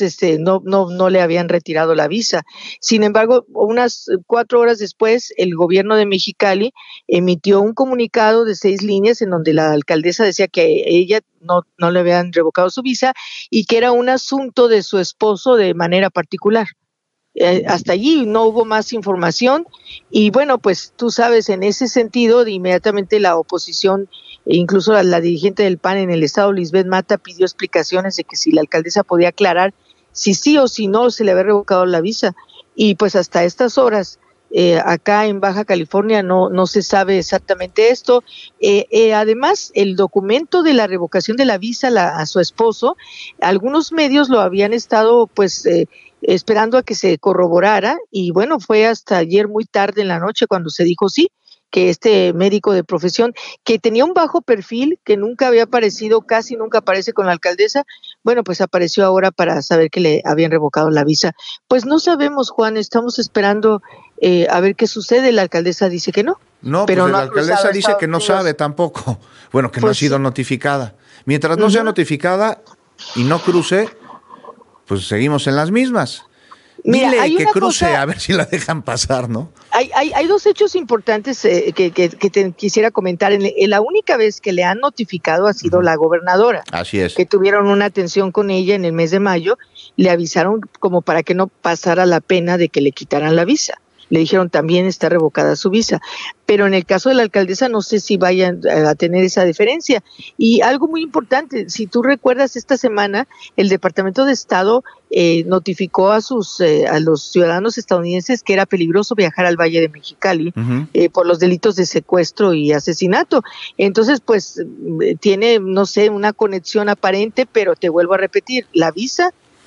no le habían retirado la visa. Sin embargo, unas 4 horas después, el gobierno de Mexicali emitió un comunicado de 6 líneas en donde la alcaldesa decía que ella no le habían revocado su visa y que era un asunto de su esposo de manera particular. Hasta allí no hubo más información y bueno, pues tú sabes, en ese sentido, de inmediatamente la oposición, incluso la dirigente del PAN en el estado, Lisbeth Mata, pidió explicaciones de que si la alcaldesa podía aclarar si sí o si no se le había revocado la visa. Y pues hasta estas horas, acá en Baja California no se sabe exactamente esto. Además, el documento de la revocación de la visa a su esposo, algunos medios lo habían estado pues esperando a que se corroborara y bueno, fue hasta ayer muy tarde en la noche cuando se dijo sí, que este médico de profesión, que tenía un bajo perfil, que nunca había aparecido, casi nunca aparece con la alcaldesa, bueno, pues apareció ahora para saber que le habían revocado la visa. Pues no sabemos, Juan, estamos esperando a ver qué sucede. La alcaldesa dice que no. No, pero pues no la alcaldesa dice que no sabe tampoco. Bueno, que pues no ha sido notificada. Mientras no sea notificada y no cruce, pues seguimos en las mismas. Mira, dile que cruce a ver si la dejan pasar, ¿no? Hay 2 hechos importantes que te quisiera comentar. La única vez que le han notificado ha sido la gobernadora. Así es. Que tuvieron una atención con ella en el mes de mayo. Le avisaron como para que no pasara la pena de que le quitaran la visa. Le dijeron también está revocada su visa. Pero en el caso de la alcaldesa no sé si vayan a tener esa diferencia. Y algo muy importante, si tú recuerdas, esta semana el Departamento de Estado notificó a los ciudadanos estadounidenses que era peligroso viajar al Valle de Mexicali por los delitos de secuestro y asesinato. Entonces, pues tiene, no sé, una conexión aparente, pero te vuelvo a repetir, la visa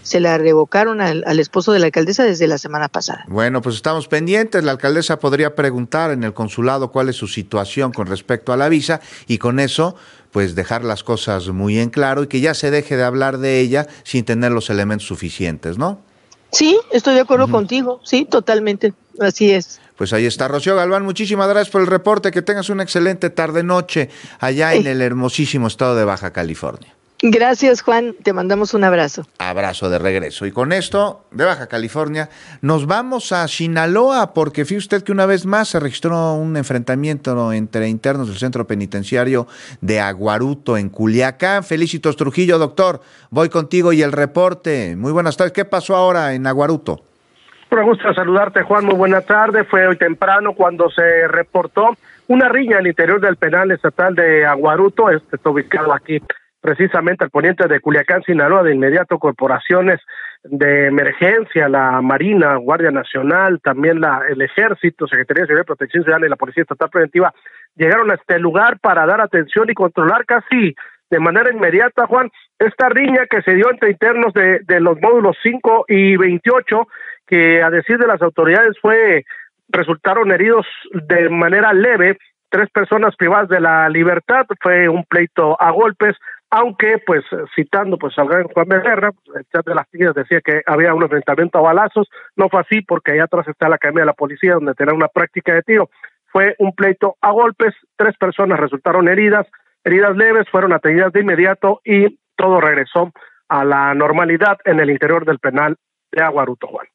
se la revocaron al esposo de la alcaldesa desde la semana pasada. Bueno, pues estamos pendientes. La alcaldesa podría preguntar en el consulado cuál es su situación con respecto a la visa y con eso pues dejar las cosas muy en claro y que ya se deje de hablar de ella sin tener los elementos suficientes, ¿no? Sí, estoy de acuerdo contigo, sí, totalmente, así es. Pues ahí está Rocío Galván, muchísimas gracias por el reporte, que tengas una excelente tarde-noche allá en el hermosísimo estado de Baja California. Gracias, Juan, te mandamos un abrazo. Abrazo de regreso. Y con esto, de Baja California, nos vamos a Sinaloa, porque fíjese usted que una vez más se registró un enfrentamiento entre internos del centro penitenciario de Aguaruto, en Culiacán. Felicitos Trujillo, doctor, voy contigo y el reporte. Muy buenas tardes. ¿Qué pasó ahora en Aguaruto? Me gusta saludarte, Juan, muy buena tarde. Fue hoy temprano cuando se reportó una riña al interior del penal estatal de Aguaruto, está ubicado aquí precisamente al poniente de Culiacán, Sinaloa. De inmediato corporaciones de emergencia, la Marina, Guardia Nacional, también el Ejército, Secretaría de Seguridad y Protección Ciudadana y la Policía Estatal Preventiva llegaron a este lugar para dar atención y controlar casi de manera inmediata, Juan, esta riña que se dio entre internos de los módulos 5 y 28, que a decir de las autoridades resultaron heridos de manera leve, 3 personas privadas de la libertad. Fue un pleito a golpes, aunque pues citando pues al gran Juan Becerra, el chat de las Tigres decía que había un enfrentamiento a balazos. No fue así, porque allá atrás está la Academia de la Policía, donde tenía una práctica de tiro. Fue un pleito a golpes, 3 personas resultaron heridas leves, fueron atendidas de inmediato y todo regresó a la normalidad en el interior del penal de Aguaruto, Juan.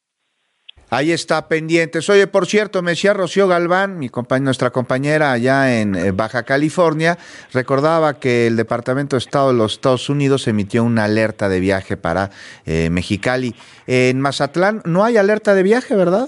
Ahí está pendientes. Oye, por cierto, me decía Rocío Galván, nuestra compañera allá en Baja California, recordaba que el Departamento de Estado de los Estados Unidos emitió una alerta de viaje para Mexicali. En Mazatlán no hay alerta de viaje, ¿verdad?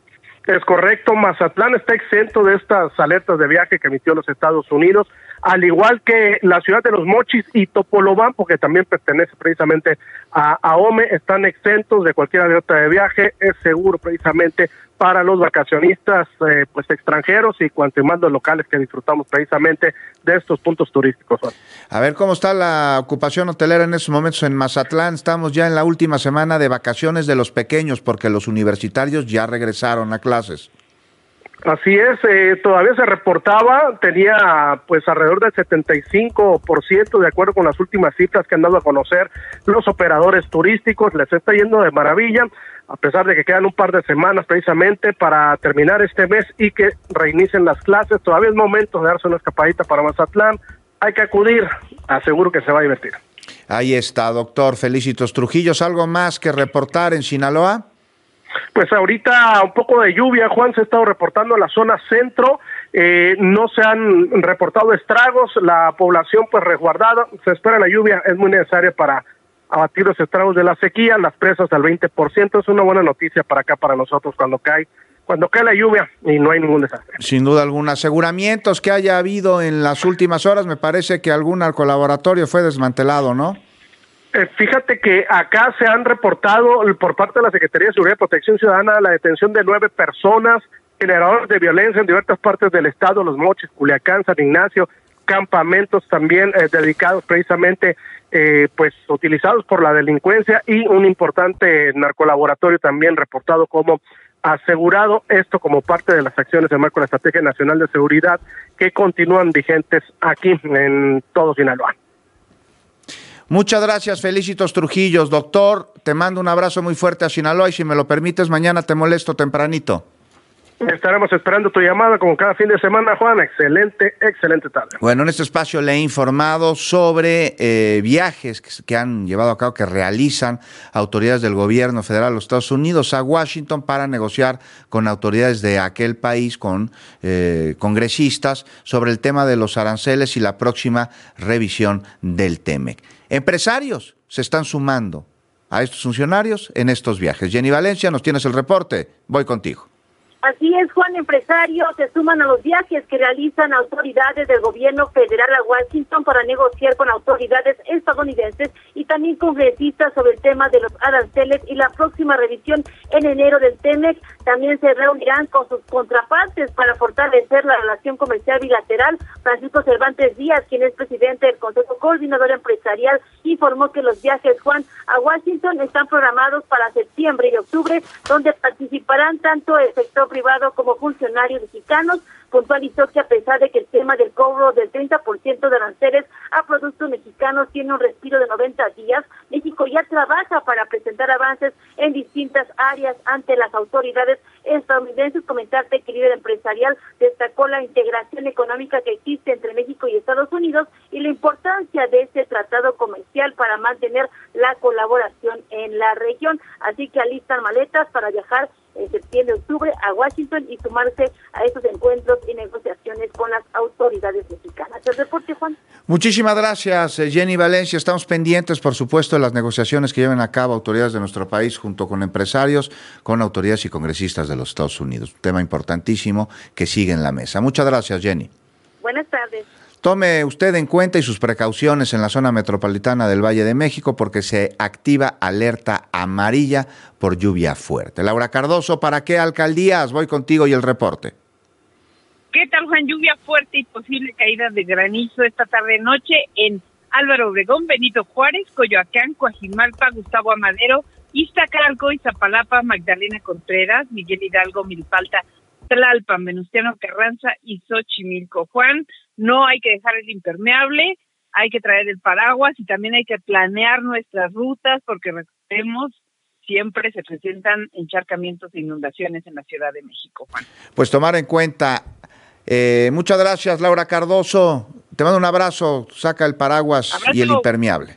Es correcto, Mazatlán está exento de estas alertas de viaje que emitió los Estados Unidos, al igual que la ciudad de Los Mochis y Topolobampo, porque también pertenece precisamente a OME, están exentos de cualquier alerta de viaje. Es seguro precisamente para los vacacionistas pues extranjeros y cuanto más los locales que disfrutamos precisamente de estos puntos turísticos. A ver cómo está la ocupación hotelera en estos momentos en Mazatlán. Estamos ya en la última semana de vacaciones de los pequeños, porque los universitarios ya regresaron a clases. Así es, todavía se reportaba, tenía pues alrededor del 75%, de acuerdo con las últimas cifras que han dado a conocer los operadores turísticos. Les está yendo de maravilla, a pesar de que quedan un par de semanas precisamente para terminar este mes y que reinicien las clases. Todavía es momento de darse una escapadita para Mazatlán, hay que acudir, aseguro que se va a divertir. Ahí está, doctor. Felicitos Trujillo. ¿Algo más que reportar en Sinaloa? Pues ahorita un poco de lluvia, Juan, se ha estado reportando en la zona centro, no se han reportado estragos, la población pues resguardada, se espera la lluvia, es muy necesaria para abatir los estragos de la sequía, las presas al 20%, es una buena noticia para acá, para nosotros, cuando cae la lluvia y no hay ningún desastre. Sin duda alguna. Aseguramientos que haya habido en las últimas horas, me parece que algún colaboratorio fue desmantelado, ¿no? Fíjate que acá se han reportado por parte de la Secretaría de Seguridad y Protección Ciudadana la detención de 9 personas, generadores de violencia en diversas partes del estado, Los Mochis, Culiacán, San Ignacio, campamentos también dedicados precisamente, pues utilizados por la delincuencia, y un importante narcolaboratorio también reportado como asegurado, esto como parte de las acciones del marco de la Estrategia Nacional de Seguridad que continúan vigentes aquí en todo Sinaloa. Muchas gracias, Felicitos Trujillos. Doctor, te mando un abrazo muy fuerte a Sinaloa y si me lo permites, mañana te molesto tempranito. Estaremos esperando tu llamada como cada fin de semana, Juan. Excelente tarde. Bueno, en este espacio le he informado sobre viajes que han llevado a cabo, que realizan autoridades del gobierno federal de los Estados Unidos a Washington para negociar con autoridades de aquel país, con congresistas, sobre el tema de los aranceles y la próxima revisión del TEMEC. Empresarios se están sumando a estos funcionarios en estos viajes. Jenny Valencia, nos tienes el reporte. Voy contigo. Así es, Juan, empresarios se suman a los viajes que realizan autoridades del gobierno federal a Washington para negociar con autoridades estadounidenses y también congresistas sobre el tema de los aranceles y la próxima revisión en enero del TEMEC. También se reunirán con sus contrapartes para fortalecer la relación comercial bilateral. Francisco Cervantes Díaz, quien es presidente del Consejo Coordinador Empresarial, informó que los viajes, Juan, a Washington están programados para septiembre y octubre, donde participarán tanto el sector privado como funcionarios mexicanos. Puntualizó que a pesar de que el tema del cobro del 30% de aranceles a productos mexicanos tiene un respiro de 90 días, México ya trabaja para presentar avances en distintas áreas ante las autoridades estadounidenses. Comentarte que el líder empresarial destacó la integración económica que existe entre México y Estados Unidos y la importancia de este tratado comercial para mantener la colaboración en la región. Así que alistan maletas para viajar en septiembre-octubre a Washington y sumarse a estos encuentros y negociaciones con las autoridades mexicanas. El reporte, Juan. Muchísimas gracias, Jenny Valencia. Estamos pendientes, por supuesto, de las negociaciones que lleven a cabo autoridades de nuestro país junto con empresarios, con autoridades y congresistas de los Estados Unidos. Un tema importantísimo que sigue en la mesa. Muchas gracias, Jenny. Buenas tardes. Tome usted en cuenta y sus precauciones en la zona metropolitana del Valle de México porque se activa alerta amarilla por lluvia fuerte. Laura Cardoso, ¿para qué alcaldías? Voy contigo y el reporte. ¿Qué tal, Juan? Lluvia fuerte y posible caída de granizo esta tarde-noche en Álvaro Obregón, Benito Juárez, Coyoacán, Coajimalpa, Gustavo Amadero, Iztacalco, Iztapalapa, Magdalena Contreras, Miguel Hidalgo, Milpalta, Tlalpan, Venustiano Carranza y Xochimilco. Juan, no hay que dejar el impermeable, hay que traer el paraguas y también hay que planear nuestras rutas porque recordemos, siempre se presentan encharcamientos e inundaciones en la Ciudad de México, Juan. Pues tomar en cuenta. Muchas gracias, Laura Cardoso. Te mando un abrazo, saca el paraguas y el impermeable.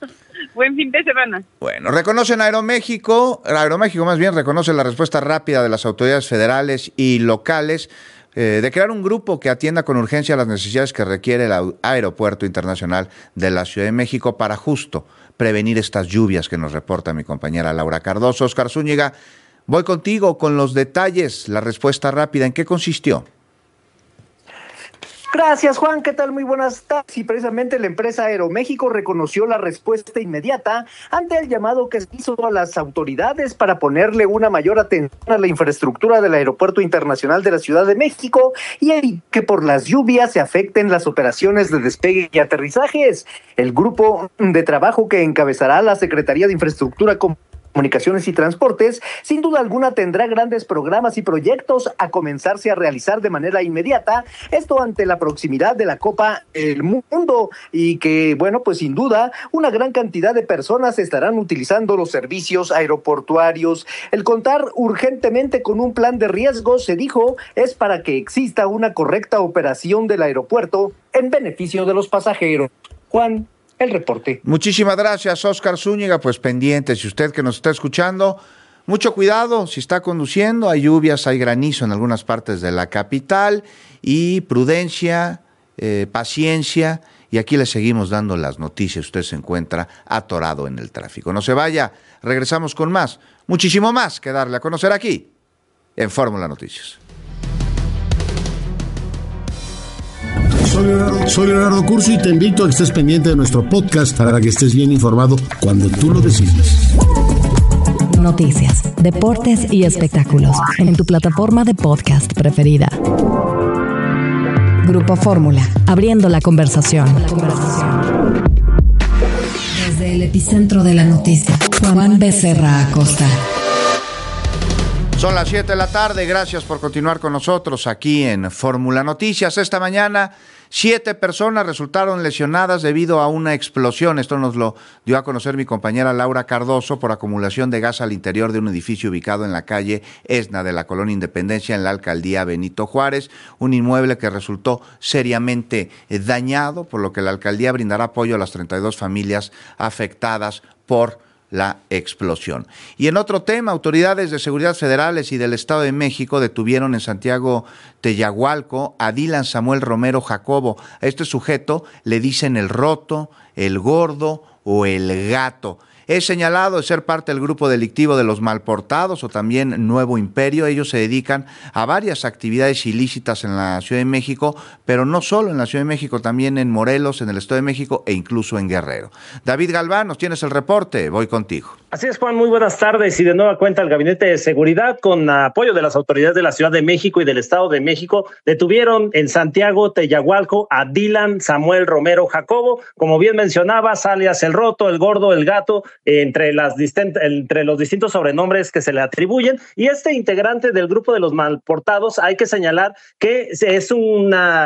Buen fin de semana. Bueno, reconocen Aeroméxico más bien reconoce la respuesta rápida de las autoridades federales y locales de crear un grupo que atienda con urgencia las necesidades que requiere el Aeropuerto Internacional de la Ciudad de México para justo prevenir estas lluvias que nos reporta mi compañera Laura Cardoso. Oscar Zúñiga, voy contigo con los detalles, la respuesta rápida, ¿en qué consistió? Gracias, Juan. ¿Qué tal? Muy buenas tardes. Y precisamente la empresa Aeroméxico reconoció la respuesta inmediata ante el llamado que se hizo a las autoridades para ponerle una mayor atención a la infraestructura del Aeropuerto Internacional de la Ciudad de México y que por las lluvias se afecten las operaciones de despegue y aterrizajes. El grupo de trabajo que encabezará la Secretaría de Infraestructura, Comunicaciones y Transportes, sin duda alguna tendrá grandes programas y proyectos a comenzarse a realizar de manera inmediata, esto ante la proximidad de la Copa del Mundo y que, bueno, pues sin duda una gran cantidad de personas estarán utilizando los servicios aeroportuarios. El contar urgentemente con un plan de riesgo, se dijo, es para que exista una correcta operación del aeropuerto en beneficio de los pasajeros. Juan, el reporte. Muchísimas gracias, Oscar Zúñiga. Pues pendiente, si usted que nos está escuchando, mucho cuidado si está conduciendo, hay lluvias, hay granizo en algunas partes de la capital y prudencia, paciencia, y aquí le seguimos dando las noticias. Usted se encuentra atorado en el tráfico. No se vaya, regresamos con más, muchísimo más que darle a conocer aquí en Fórmula Noticias. Soy Leonardo Curso y te invito a que estés pendiente de nuestro podcast para que estés bien informado cuando tú lo decidas. Noticias, deportes y espectáculos en tu plataforma de podcast preferida. Grupo Fórmula, abriendo la conversación. Desde el epicentro de la noticia, Juan Becerra Acosta. Son las 7 de la tarde, gracias por continuar con nosotros aquí en Fórmula Noticias. Esta mañana 7 personas resultaron lesionadas debido a una explosión. Esto nos lo dio a conocer mi compañera Laura Cardoso por acumulación de gas al interior de un edificio ubicado en la calle Esna de la Colonia Independencia en la alcaldía Benito Juárez, un inmueble que resultó seriamente dañado, por lo que la alcaldía brindará apoyo a las 32 familias afectadas por la explosión. Y en otro tema, autoridades de seguridad federales y del Estado de México detuvieron en Santiago Teyahualco a Dylan Samuel Romero Jacobo. A este sujeto le dicen el roto, el gordo o el gato. Es señalado de ser parte del grupo delictivo de los Malportados o también Nuevo Imperio. Ellos se dedican a varias actividades ilícitas en la Ciudad de México, pero no solo en la Ciudad de México, también en Morelos, en el Estado de México e incluso en Guerrero. David Galván, nos tienes el reporte, voy contigo. Así es, Juan, muy buenas tardes. Y de nueva cuenta el Gabinete de Seguridad, con apoyo de las autoridades de la Ciudad de México y del Estado de México, detuvieron en Santiago Teyahualco a Dylan Samuel Romero Jacobo, como bien mencionabas, alias El Roto, El Gordo, El Gato, entre los distintos sobrenombres que se le atribuyen. Y este integrante del grupo de los Malportados, hay que señalar que es un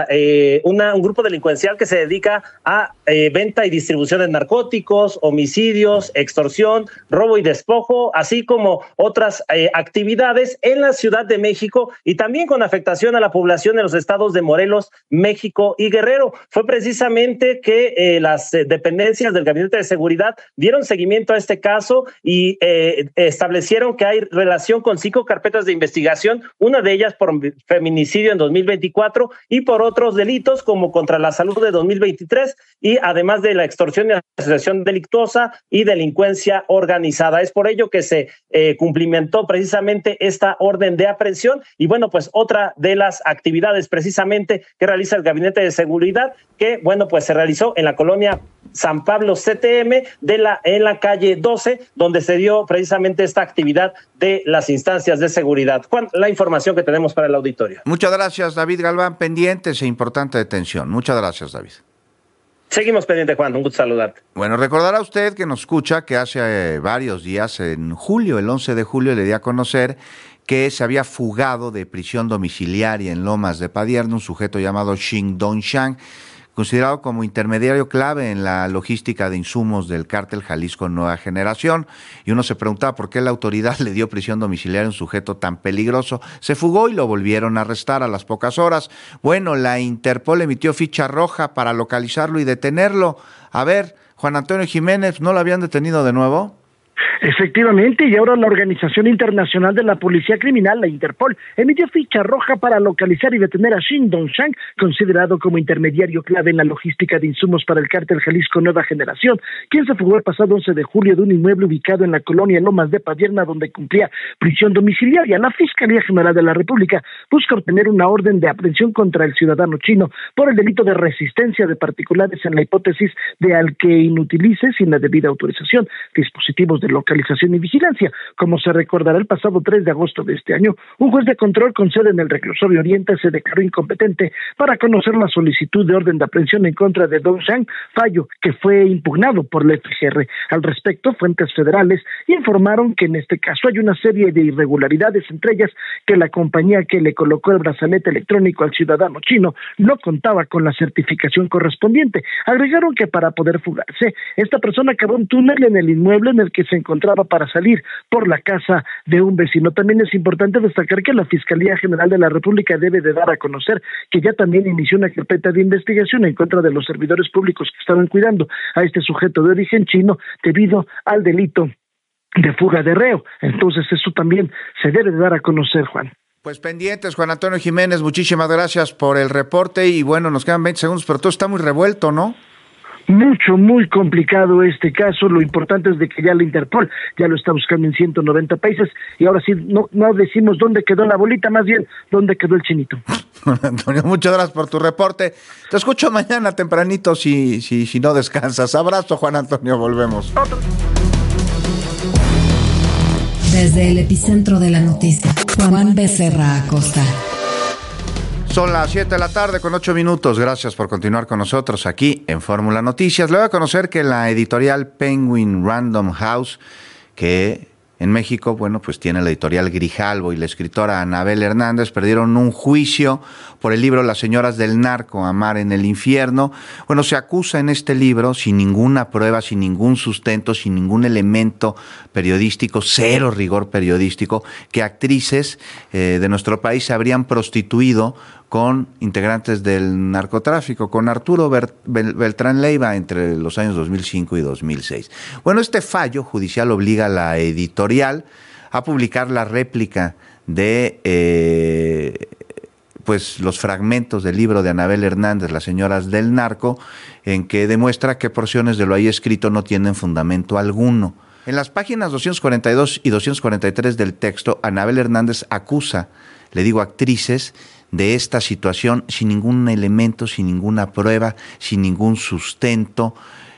grupo delincuencial que se dedica a venta y distribución de narcóticos, homicidios, extorsión, robo y despojo, así como otras actividades en la Ciudad de México y también con afectación a la población de los estados de Morelos, México y Guerrero. Fue precisamente que las dependencias del Gabinete de Seguridad dieron seguimiento a este caso y establecieron que hay relación con 5 carpetas de investigación, una de ellas por feminicidio en 2024 y por otros delitos como contra la salud de 2023 y además de la extorsión y asociación delictuosa y delincuencia organizada. Es por ello que se cumplimentó precisamente esta orden de aprehensión y bueno, pues otra de las actividades precisamente que realiza el Gabinete de Seguridad, que bueno, pues se realizó en la colonia San Pablo CTM en la calle 12, donde se dio precisamente esta actividad de las instancias de seguridad. Juan, la información que tenemos para el auditorio. Muchas gracias, David Galván, pendientes e importante detención. Muchas gracias, David. Seguimos pendientes, Juan, un gusto saludarte. Bueno, recordará usted que nos escucha que hace varios días, en julio, el 11 de julio, le di a conocer que se había fugado de prisión domiciliaria en Lomas de Padierna un sujeto llamado Xin Dongshang, considerado como intermediario clave en la logística de insumos del cártel Jalisco Nueva Generación. Y uno se preguntaba por qué la autoridad le dio prisión domiciliaria a un sujeto tan peligroso. Se fugó y lo volvieron a arrestar a las pocas horas. Bueno, la Interpol emitió ficha roja para localizarlo y detenerlo. A ver, Juan Antonio Jiménez, ¿no lo habían detenido de nuevo? Efectivamente, y ahora la Organización Internacional de la Policía Criminal, la Interpol, emitió ficha roja para localizar y detener a Xin Dongshang, considerado como intermediario clave en la logística de insumos para el cártel Jalisco Nueva Generación, quien se fugó el pasado 11 de julio de un inmueble ubicado en la colonia Lomas de Padierna, donde cumplía prisión domiciliaria. La Fiscalía General de la República busca obtener una orden de aprehensión contra el ciudadano chino por el delito de resistencia de particulares en la hipótesis de al que inutilice sin la debida autorización dispositivos de localización y vigilancia. Como se recordará, el pasado 3 de agosto de este año, un juez de control con sede en el Reclusorio Oriente se declaró incompetente para conocer la solicitud de orden de aprehensión en contra de Dongshang, fallo que fue impugnado por la FGR. Al respecto, fuentes federales informaron que en este caso hay una serie de irregularidades, entre ellas que la compañía que le colocó el brazalete electrónico al ciudadano chino no contaba con la certificación correspondiente. Agregaron que para poder fugarse, esta persona cavó un túnel en el inmueble en el que se encontraba para salir por la casa de un vecino. También es importante destacar que la Fiscalía General de la República debe de dar a conocer que ya también inició una carpeta de investigación en contra de los servidores públicos que estaban cuidando a este sujeto de origen chino debido al delito de fuga de reo. Entonces eso también se debe de dar a conocer, Juan. Pues pendientes, Juan Antonio Jiménez, muchísimas gracias por el reporte y bueno, nos quedan 20 segundos, pero todo está muy revuelto, ¿no? Muy complicado este caso. Lo importante es de que ya la Interpol ya lo está buscando en 190 países y ahora sí no decimos dónde quedó la bolita, más bien dónde quedó el chinito. Antonio, muchas gracias por tu reporte. Te escucho mañana tempranito si no descansas. Abrazo, Juan Antonio, volvemos. Desde el epicentro de la noticia, Juan Becerra Acosta. Son las 7 de la tarde con 8 minutos. Gracias por continuar con nosotros aquí en Fórmula Noticias. Le voy a conocer que la editorial Penguin Random House, que en México, bueno, pues tiene la editorial Grijalvo y la escritora Anabel Hernández, perdieron un juicio por el libro Las señoras del narco, Amar en el infierno. Bueno, se acusa en este libro, sin ninguna prueba, sin ningún sustento, sin ningún elemento periodístico, cero rigor periodístico, que actrices de nuestro país se habrían prostituido con integrantes del narcotráfico, con Arturo Beltrán Leiva entre los años 2005 y 2006. Bueno, este fallo judicial obliga a la editorial a publicar la réplica de pues los fragmentos del libro de Anabel Hernández, Las señoras del narco, en que demuestra que porciones de lo ahí escrito no tienen fundamento alguno. En las páginas 242 y 243 del texto, Anabel Hernández acusa, le digo actrices, de esta situación sin ningún elemento, sin ninguna prueba, sin ningún sustento.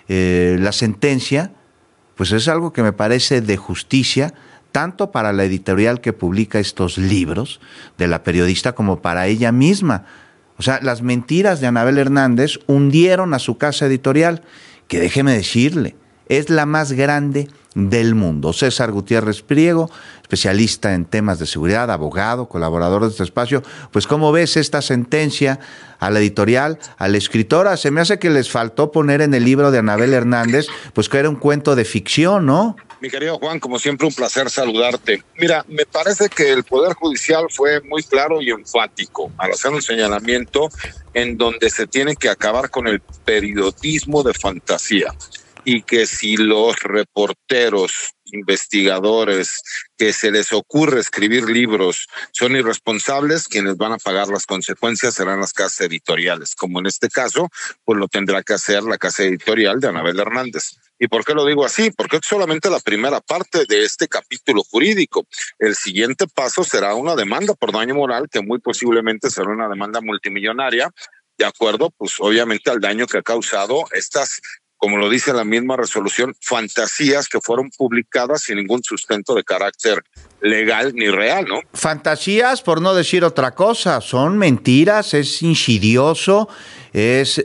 La sentencia, pues es algo que me parece de justicia, tanto para la editorial que publica estos libros de la periodista como para ella misma. O sea, las mentiras de Anabel Hernández hundieron a su casa editorial, que déjeme decirle, es la más grande del mundo. César Gutiérrez Priego, especialista en temas de seguridad, abogado, colaborador de este espacio. Pues, ¿cómo ves esta sentencia a la editorial, a la escritora? Se me hace que les faltó poner en el libro de Anabel Hernández, pues que era un cuento de ficción, ¿no? Mi querido Juan, como siempre, un placer saludarte. Mira, me parece que el Poder Judicial fue muy claro y enfático al hacer un señalamiento en donde se tiene que acabar con el periodismo de fantasía. Y que si los reporteros, investigadores, que se les ocurre escribir libros, son irresponsables, quienes van a pagar las consecuencias serán las casas editoriales. Como en este caso, pues lo tendrá que hacer la casa editorial de Anabel Hernández. ¿Y por qué lo digo así? Porque es solamente la primera parte de este capítulo jurídico. El siguiente paso será una demanda por daño moral, que muy posiblemente será una demanda multimillonaria, de acuerdo, pues obviamente al daño que ha causado estas, como lo dice la misma resolución, fantasías que fueron publicadas sin ningún sustento de carácter legal ni real, ¿no? Fantasías, por no decir otra cosa, son mentiras, es insidioso, es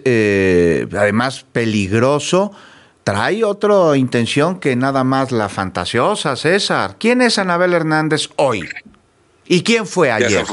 además peligroso, trae otra intención que nada más la fantasiosa, César. ¿Quién es Anabel Hernández hoy? ¿Y quién fue ayer?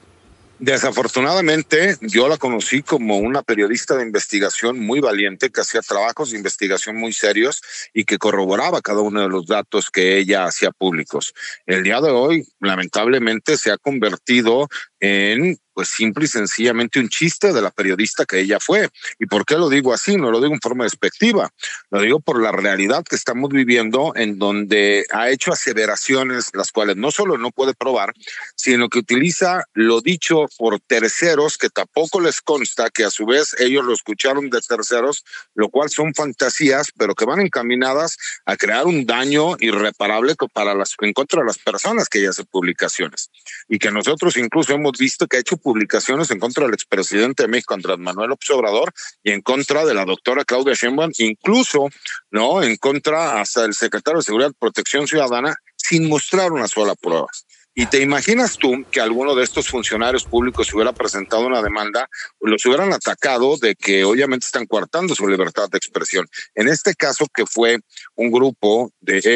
Desafortunadamente, yo la conocí como una periodista de investigación muy valiente, que hacía trabajos de investigación muy serios y que corroboraba cada uno de los datos que ella hacía públicos. El día de hoy, lamentablemente, se ha convertido en, pues, simple y sencillamente un chiste de la periodista que ella fue. ¿Y por qué lo digo así? No lo digo en forma despectiva, lo digo por la realidad que estamos viviendo, en donde ha hecho aseveraciones las cuales no solo no puede probar, sino que utiliza lo dicho por terceros que tampoco les consta, que a su vez ellos lo escucharon de terceros, lo cual son fantasías, pero que van encaminadas a crear un daño irreparable en contra de las personas que ella hace publicaciones. Y que nosotros incluso hemos visto que ha hecho publicaciones en contra del expresidente de México, Andrés Manuel López Obrador, y en contra de la doctora Claudia Sheinbaum, incluso, ¿no?, en contra hasta del secretario de Seguridad y Protección Ciudadana, sin mostrar una sola prueba. ¿Y te imaginas tú que alguno de estos funcionarios públicos hubiera presentado una demanda, los hubieran atacado de que obviamente están coartando su libertad de expresión? En este caso, que fue un grupo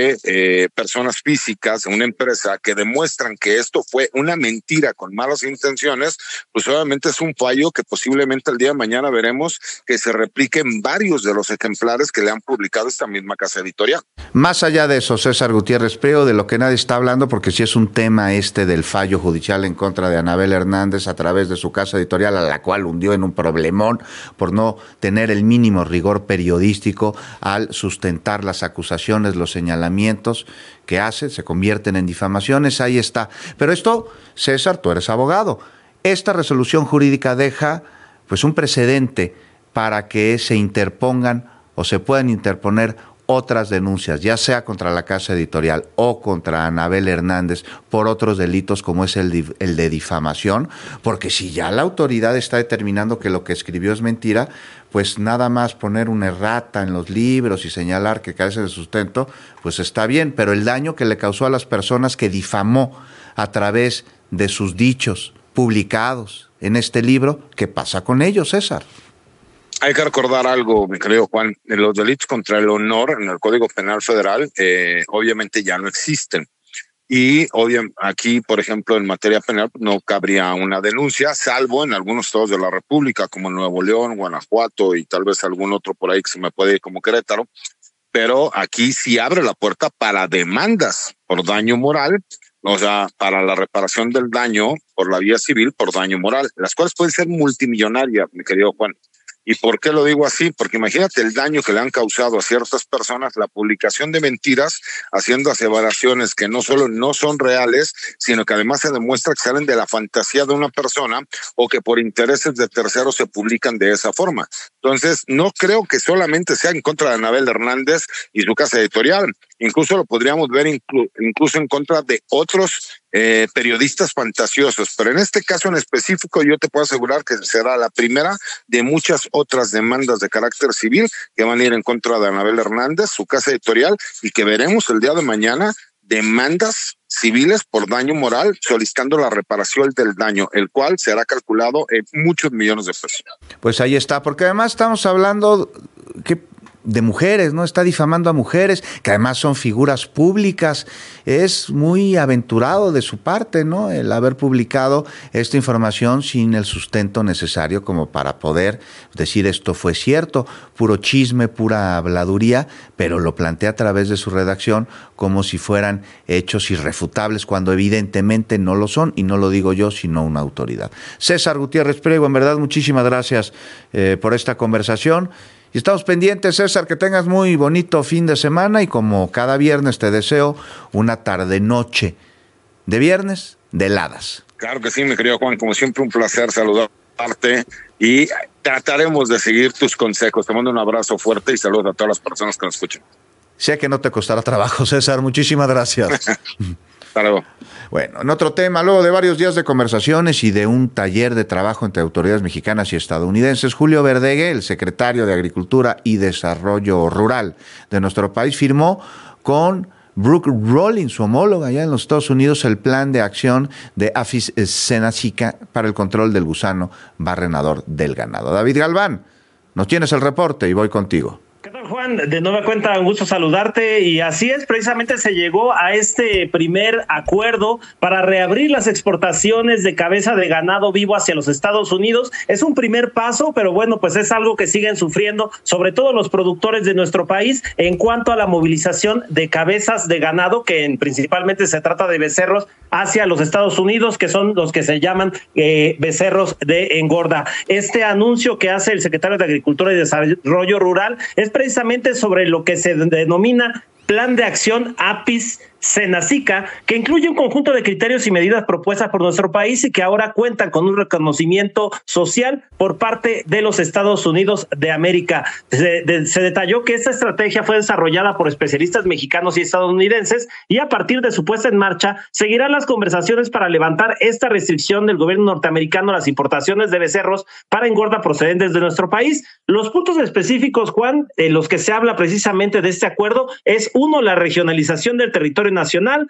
de personas físicas, una empresa, que demuestran que esto fue una mentira con malas intenciones, pues obviamente es un fallo que posiblemente el día de mañana veremos que se replique en varios de los ejemplares que le han publicado esta misma casa editorial. Más allá de eso, César Gutiérrez Priego, de lo que nadie está hablando, porque sí es un tema del fallo judicial en contra de Anabel Hernández a través de su casa editorial, a la cual hundió en un problemón por no tener el mínimo rigor periodístico al sustentar las acusaciones, los señalamientos que hace, se convierten en difamaciones, ahí está. Pero esto, César, tú eres abogado, esta resolución jurídica deja pues un precedente para que se interpongan o se puedan interponer otras denuncias, ya sea contra la casa editorial o contra Anabel Hernández por otros delitos como es el de difamación, porque si ya la autoridad está determinando que lo que escribió es mentira, pues nada más poner una errata en los libros y señalar que carece de sustento, pues está bien, pero el daño que le causó a las personas que difamó a través de sus dichos publicados en este libro, ¿qué pasa con ellos, César? Hay que recordar algo, mi querido Juan, los delitos contra el honor en el Código Penal Federal obviamente ya no existen. Y aquí, por ejemplo, en materia penal no cabría una denuncia, salvo en algunos estados de la República, como Nuevo León, Guanajuato y tal vez algún otro por ahí que se me puede ir como Querétaro. Pero aquí sí abre la puerta para demandas por daño moral, o sea, para la reparación del daño por la vía civil por daño moral, las cuales pueden ser multimillonarias, mi querido Juan. ¿Y por qué lo digo así? Porque imagínate el daño que le han causado a ciertas personas la publicación de mentiras, haciendo aseveraciones que no solo no son reales, sino que además se demuestra que salen de la fantasía de una persona o que por intereses de terceros se publican de esa forma. Entonces, no creo que solamente sea en contra de Anabel Hernández y su casa editorial. incluso lo podríamos ver incluso en contra de otros periodistas fantasiosos, pero en este caso en específico yo te puedo asegurar que será la primera de muchas otras demandas de carácter civil que van a ir en contra de Anabel Hernández, su casa editorial, y que veremos el día de mañana demandas civiles por daño moral solicitando la reparación del daño, el cual será calculado en muchos millones de pesos. Pues ahí está, porque además estamos hablando de mujeres, ¿no? Está difamando a mujeres, que además son figuras públicas. Es muy aventurado de su parte, ¿no? El haber publicado esta información sin el sustento necesario como para poder decir esto fue cierto, puro chisme, pura habladuría, pero lo plantea a través de su redacción como si fueran hechos irrefutables, cuando evidentemente no lo son, y no lo digo yo, sino una autoridad. César Gutiérrez Priego, en verdad, muchísimas gracias por esta conversación. Y estamos pendientes, César, que tengas muy bonito fin de semana y como cada viernes te deseo una tarde-noche de viernes de heladas. Claro que sí, mi querido Juan, como siempre un placer saludarte y trataremos de seguir tus consejos. Te mando un abrazo fuerte y saludos a todas las personas que nos escuchan. Sé que no te costará trabajo, César, muchísimas gracias. Hasta luego. Bueno, en otro tema, luego de varios días de conversaciones y de un taller de trabajo entre autoridades mexicanas y estadounidenses, Julio Verdeguer, el secretario de Agricultura y Desarrollo Rural de nuestro país, firmó con Brooke Rollins, su homóloga allá en los Estados Unidos, el plan de acción de Apis Senacica para el control del gusano barrenador del ganado. David Galván, nos tienes el reporte y voy contigo. ¿Qué tal, Juan? De nueva cuenta, un gusto saludarte. Y así es, precisamente se llegó a este primer acuerdo para reabrir las exportaciones de cabeza de ganado vivo hacia los Estados Unidos. Es un primer paso, pero bueno, pues es algo que siguen sufriendo, sobre todo los productores de nuestro país, en cuanto a la movilización de cabezas de ganado, que principalmente se trata de becerros hacia los Estados Unidos, que son los que se llaman becerros de engorda. Este anuncio que hace el secretario de Agricultura y Desarrollo Rural es precisamente sobre lo que se denomina Plan de Acción Apis Senacica, que incluye un conjunto de criterios y medidas propuestas por nuestro país y que ahora cuentan con un reconocimiento social por parte de los Estados Unidos de América. Se detalló que esta estrategia fue desarrollada por especialistas mexicanos y estadounidenses y a partir de su puesta en marcha seguirán las conversaciones para levantar esta restricción del gobierno norteamericano a las importaciones de becerros para engorda procedentes de nuestro país. Los puntos específicos, Juan, en los que se habla precisamente de este acuerdo es: 1, la regionalización del territorio nacional;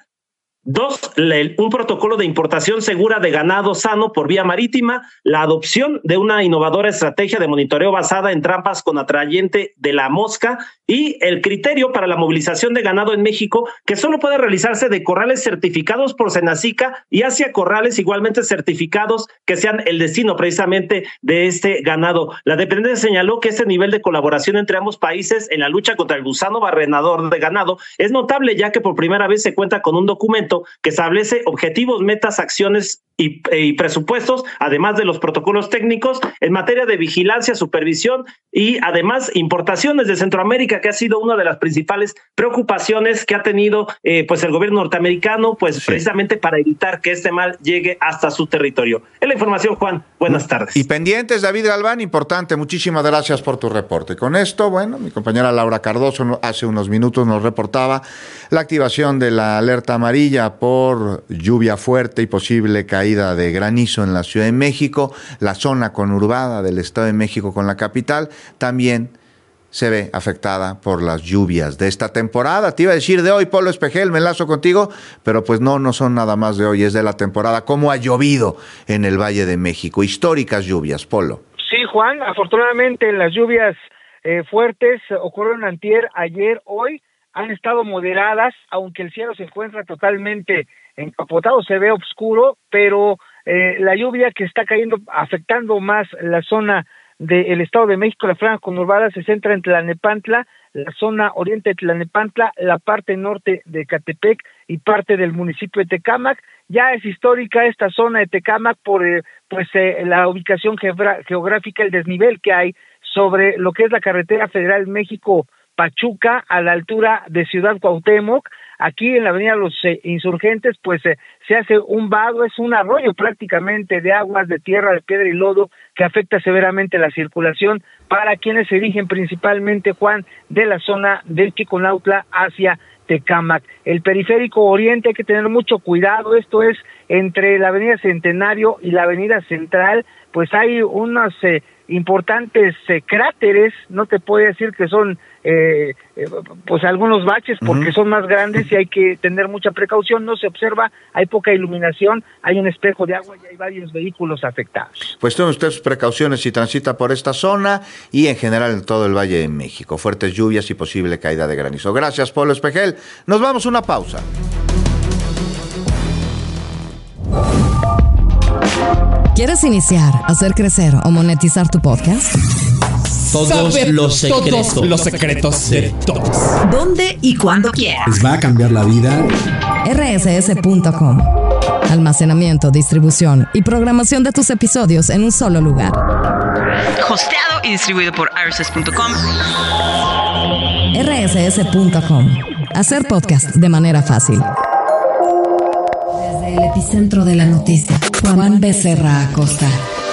2, un protocolo de importación segura de ganado sano por vía marítima; la adopción de una innovadora estrategia de monitoreo basada en trampas con atrayente de la mosca; y el criterio para la movilización de ganado en México, que solo puede realizarse de corrales certificados por Senacica y hacia corrales igualmente certificados que sean el destino precisamente de este ganado. La dependencia señaló que este nivel de colaboración entre ambos países en la lucha contra el gusano barrenador de ganado es notable, ya que por primera vez se cuenta con un documento que establece objetivos, metas, acciones y presupuestos, además de los protocolos técnicos en materia de vigilancia, supervisión y además importaciones de Centroamérica, que ha sido una de las principales preocupaciones que ha tenido pues el gobierno norteamericano, pues sí, precisamente para evitar que este mal llegue hasta su territorio. Es la información, Juan. Buenas tardes. Y pendientes, David Galván, importante. Muchísimas gracias por tu reporte. Con esto, bueno, mi compañera Laura Cardoso hace unos minutos nos reportaba la activación de la alerta amarilla por lluvia fuerte y posible caída de granizo en la Ciudad de México. La zona conurbada del Estado de México con la capital también se ve afectada por las lluvias de esta temporada. Te iba a decir de hoy, Polo Espejel, me enlazo contigo, pero pues no son nada más de hoy, es de la temporada. ¿Cómo ha llovido en el Valle de México? Históricas lluvias, Polo. Sí, Juan, afortunadamente las lluvias fuertes ocurrieron antier, ayer, hoy, han estado moderadas, aunque el cielo se encuentra totalmente encapotado, se ve oscuro, pero la lluvia que está cayendo, afectando más la zona del Estado de México, la franja conurbada, se centra en Tlalnepantla, la zona oriente de Tlalnepantla, la parte norte de Ecatepec y parte del municipio de Tecámac. Ya es histórica esta zona de Tecámac por la ubicación geográfica, el desnivel que hay sobre lo que es la carretera federal México-Pachuca a la altura de Ciudad Cuauhtémoc. Aquí en la avenida Los Insurgentes, pues se hace un vado, es un arroyo prácticamente de aguas, de tierra, de piedra y lodo, que afecta severamente la circulación para quienes se dirigen principalmente, Juan, de la zona del Chiconautla hacia Tecámac. El periférico oriente hay que tener mucho cuidado, esto es entre la avenida Centenario y la avenida Central, pues hay unos importantes cráteres, no te puedo decir que son pues algunos baches porque son más grandes y hay que tener mucha precaución, no se observa, hay poca iluminación, hay un espejo de agua y hay varios vehículos afectados. Pues tome usted sus precauciones si transita por esta zona y en general en todo el Valle de México. Fuertes lluvias y posible caída de granizo. Gracias, Polo Espejel. Nos vamos a una pausa. ¿Quieres iniciar, hacer crecer o monetizar tu podcast? Todos los secretos de todos. ¿Dónde y cuándo quieras? ¿Les va a cambiar la vida? rss.com. Almacenamiento, distribución y programación de tus episodios en un solo lugar. Hosteado y distribuido por rss.com. rss.com. Hacer podcast de manera fácil. Desde el epicentro de la noticia, Juan Becerra Acosta.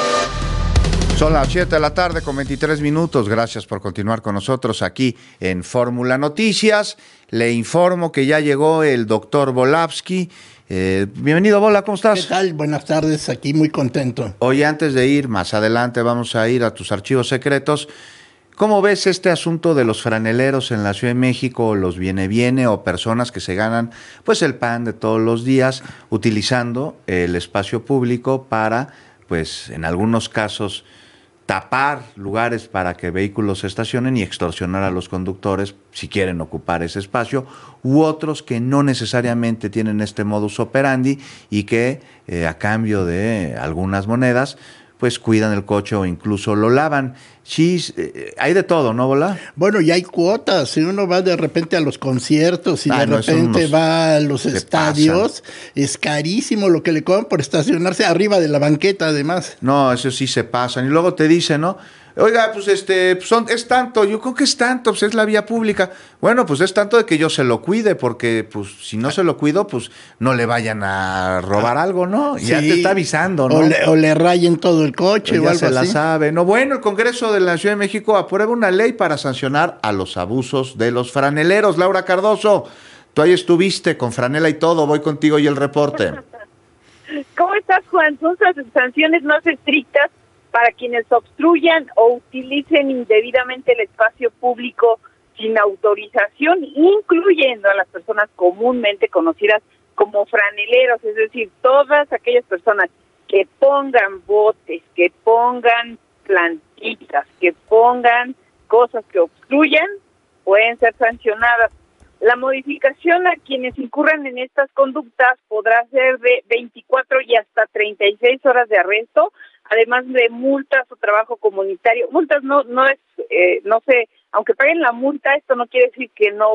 Son las 7 de la tarde con 23 minutos. Gracias por continuar con nosotros aquí en Fórmula Noticias. Le informo que ya llegó el doctor Volavsky. Bienvenido, Bola, ¿cómo estás? ¿Qué tal? Buenas tardes, aquí muy contento. Oye, antes de ir, más adelante vamos a ir a tus archivos secretos. ¿Cómo ves este asunto de los franeleros en la Ciudad de México, los viene o personas que se ganan pues el pan de todos los días utilizando el espacio público para, pues en algunos casos, tapar lugares para que vehículos se estacionen y extorsionar a los conductores si quieren ocupar ese espacio, u otros que no necesariamente tienen este modus operandi y que a cambio de algunas monedas pues cuidan el coche o incluso lo lavan? Sí, hay de todo, ¿no, Bola? Bueno, y hay cuotas. Si uno va de repente a los conciertos y de repente va a los estadios, es carísimo lo que le cobran por estacionarse arriba de la banqueta, además. No, eso sí se pasan. Y luego te dicen, ¿no? Oiga, pues es tanto. Yo creo que es tanto, pues es la vía pública. Bueno, pues es tanto de que yo se lo cuide, porque pues si no se lo cuido, pues no le vayan a robar algo, ¿no? Sí. Ya te está avisando, ¿no? O le rayen todo el coche o algo así. Ya se la sabe. No, bueno, el Congreso de la Ciudad de México aprueba una ley para sancionar a los abusos de los franeleros. Laura Cardoso, tú ahí estuviste con franela y todo. Voy contigo y el reporte. ¿Cómo estás, Juan? Son sanciones más estrictas para quienes obstruyan o utilicen indebidamente el espacio público sin autorización, incluyendo a las personas comúnmente conocidas como franeleros, es decir, todas aquellas personas que pongan botes, que pongan plantitas, que pongan cosas que obstruyan, pueden ser sancionadas. La modificación a quienes incurran en estas conductas podrá ser de 24 y hasta 36 horas de arresto, además de multas o trabajo comunitario. Multas no sé, aunque paguen la multa, esto no quiere decir que no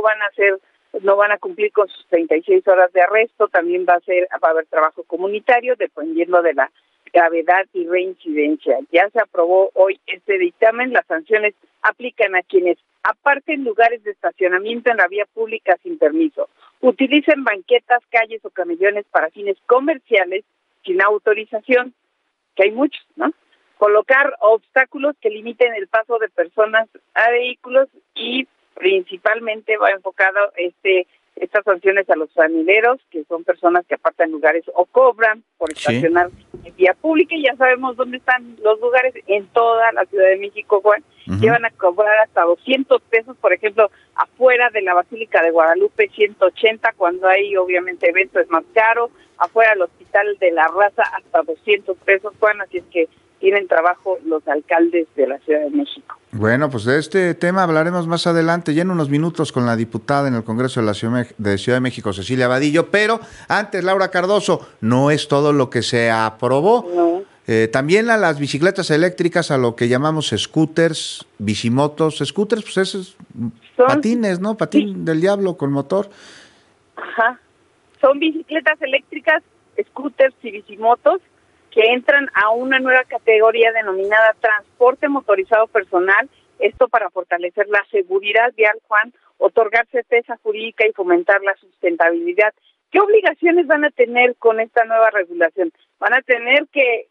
van a cumplir con sus 36 horas de arresto. También va a haber trabajo comunitario dependiendo de la gravedad y reincidencia. Ya se aprobó hoy este dictamen. Las sanciones aplican a quienes aparten lugares de estacionamiento en la vía pública sin permiso, utilicen banquetas, calles o camellones para fines comerciales sin autorización, que hay muchos, ¿no? Colocar obstáculos que limiten el paso de personas a vehículos, y principalmente va enfocado estas sanciones a los franeleros, que son personas que apartan lugares o cobran por estacionar en vía pública, y ya sabemos dónde están los lugares en toda la Ciudad de México, Juan. Llevan a cobrar hasta 200 pesos, por ejemplo, afuera de la Basílica de Guadalupe, 180, cuando hay obviamente eventos es más caro, afuera del Hospital de la Raza hasta 200 pesos, Juan, así es que tienen trabajo los alcaldes de la Ciudad de México. Bueno, pues de este tema hablaremos más adelante, ya en unos minutos, con la diputada en el Congreso de la Ciudad de México, Cecilia Vadillo, pero antes, Laura Cardoso, no es todo lo que se aprobó. No. También a las bicicletas eléctricas, a lo que llamamos scooters, bicimotos. Scooters, pues esos patines, ¿no? Patín del diablo con motor. Ajá. Son bicicletas eléctricas, scooters y bicimotos que entran a una nueva categoría denominada transporte motorizado personal, esto para fortalecer la seguridad vial, Juan, otorgar certeza jurídica y fomentar la sustentabilidad. ¿Qué obligaciones van a tener con esta nueva regulación? Van a tener que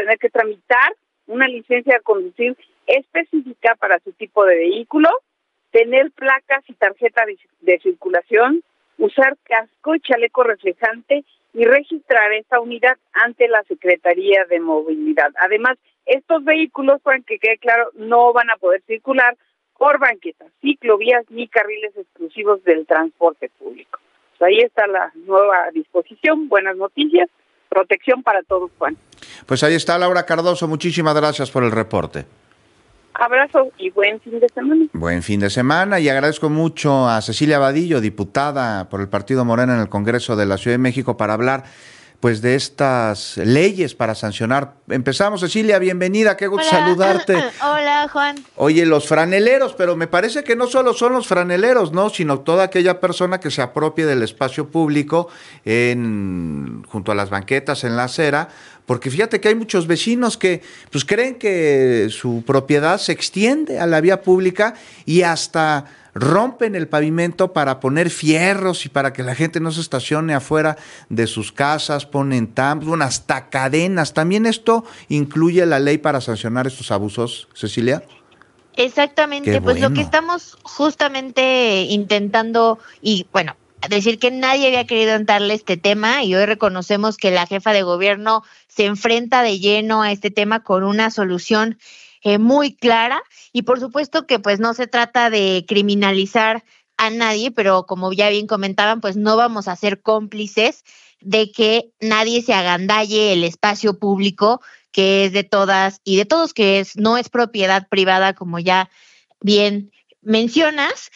tramitar una licencia de conducir específica para su tipo de vehículo, tener placas y tarjeta de circulación, usar casco y chaleco reflejante y registrar esta unidad ante la Secretaría de Movilidad. Además, estos vehículos, para que quede claro, no van a poder circular por banquetas, ciclovías ni carriles exclusivos del transporte público. Pues ahí está la nueva disposición, buenas noticias, protección para todos, Juan. Pues ahí está Laura Cardoso, muchísimas gracias por el reporte. Abrazo y buen fin de semana. Buen fin de semana y agradezco mucho a Cecilia Vadillo, diputada por el Partido Morena en el Congreso de la Ciudad de México, para hablar pues de estas leyes para sancionar. Empezamos, Cecilia, bienvenida, qué gusto saludarte. Hola, Juan. Oye, los franeleros, pero me parece que no solo son los franeleros, ¿no? Sino toda aquella persona que se apropie del espacio público junto a las banquetas, en la acera, porque fíjate que hay muchos vecinos que pues creen que su propiedad se extiende a la vía pública y hasta rompen el pavimento para poner fierros y para que la gente no se estacione afuera de sus casas, ponen tambos, hasta cadenas. ¿También esto incluye la ley para sancionar estos abusos, Cecilia? Exactamente, Qué pues bueno. lo que estamos justamente intentando, y bueno, decir que nadie había querido entrarle este tema, y hoy reconocemos que la jefa de gobierno se enfrenta de lleno a este tema con una solución muy clara, y por supuesto que pues no se trata de criminalizar a nadie, pero como ya bien comentaban, pues no vamos a ser cómplices de que nadie se agandalle el espacio público, que es de todas y de todos, que no es propiedad privada, como ya bien mencionas,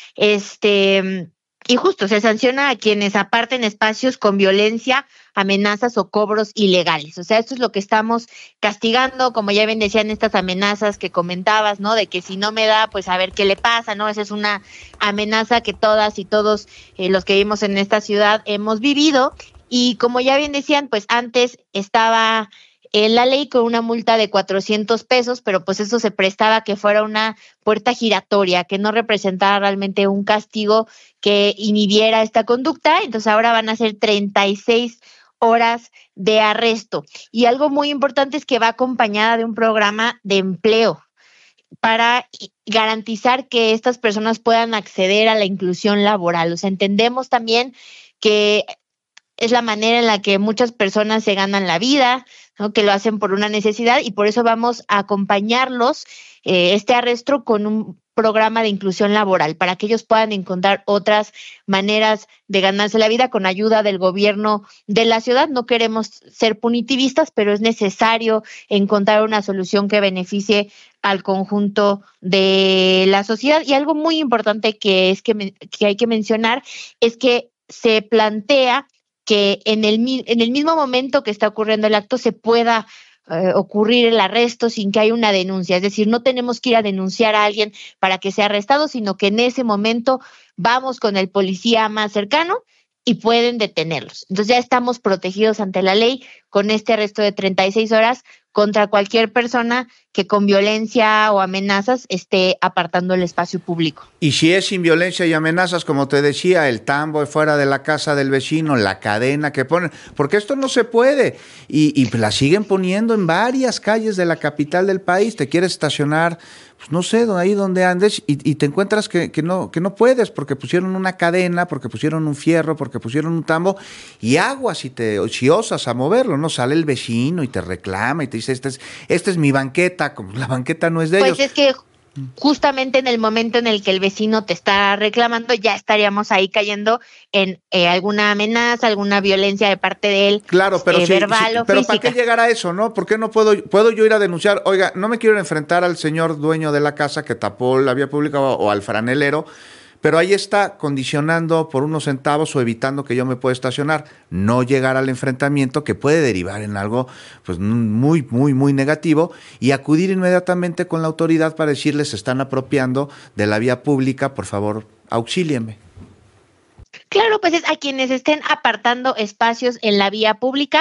y justo se sanciona a quienes aparten espacios con violencia, amenazas o cobros ilegales. O sea, esto es lo que estamos castigando, como ya bien decían, estas amenazas que comentabas, ¿no? De que si no me da, pues a ver qué le pasa, ¿no? Esa es una amenaza que todas y todos los que vivimos en esta ciudad hemos vivido. Y como ya bien decían, pues antes estaba la ley con una multa de 400 pesos, pero pues eso se prestaba a que fuera una puerta giratoria, que no representara realmente un castigo que inhibiera esta conducta. Entonces ahora van a ser 36 horas de arresto. Y algo muy importante es que va acompañada de un programa de empleo para garantizar que estas personas puedan acceder a la inclusión laboral. O sea, entendemos también que es la manera en la que muchas personas se ganan la vida, ¿no? Que lo hacen por una necesidad, y por eso vamos a acompañarlos este arresto con un programa de inclusión laboral para que ellos puedan encontrar otras maneras de ganarse la vida con ayuda del gobierno de la ciudad. No queremos ser punitivistas, pero es necesario encontrar una solución que beneficie al conjunto de la sociedad. Y algo muy importante que hay que mencionar es que se plantea que en el mismo momento que está ocurriendo el acto se pueda ocurrir el arresto sin que haya una denuncia. Es decir, no tenemos que ir a denunciar a alguien para que sea arrestado, sino que en ese momento vamos con el policía más cercano y pueden detenerlos. Entonces ya estamos protegidos ante la ley con este arresto de 36 horas contra cualquier persona que con violencia o amenazas esté apartando el espacio público. Y si es sin violencia y amenazas, como te decía, el tambo fuera de la casa del vecino, la cadena que ponen, porque esto no se puede, y la siguen poniendo en varias calles de la capital del país. Te quieres estacionar, pues no sé, ahí donde andes, y te encuentras que no puedes, porque pusieron una cadena, porque pusieron un fierro, porque pusieron un tambo, y aguas, si osas a moverlo, ¿no? Sale el vecino y te reclama y te dice, esta es mi banqueta, como la banqueta no es de ellos. Pues es que justamente en el momento en el que el vecino te está reclamando, ya estaríamos ahí cayendo en alguna amenaza, alguna violencia de parte de él. Claro, pero verbal o pero física. ¿para qué llegar a eso, no? ¿Por qué no puedo yo ir a denunciar? Oiga, no me quiero enfrentar al señor dueño de la casa que tapó la vía pública o al franelero, pero ahí está condicionando por unos centavos o evitando que yo me pueda estacionar. No llegar al enfrentamiento que puede derivar en algo pues muy, muy, muy negativo, y acudir inmediatamente con la autoridad para decirles se están apropiando de la vía pública, por favor, auxílienme. Claro, pues es a quienes estén apartando espacios en la vía pública,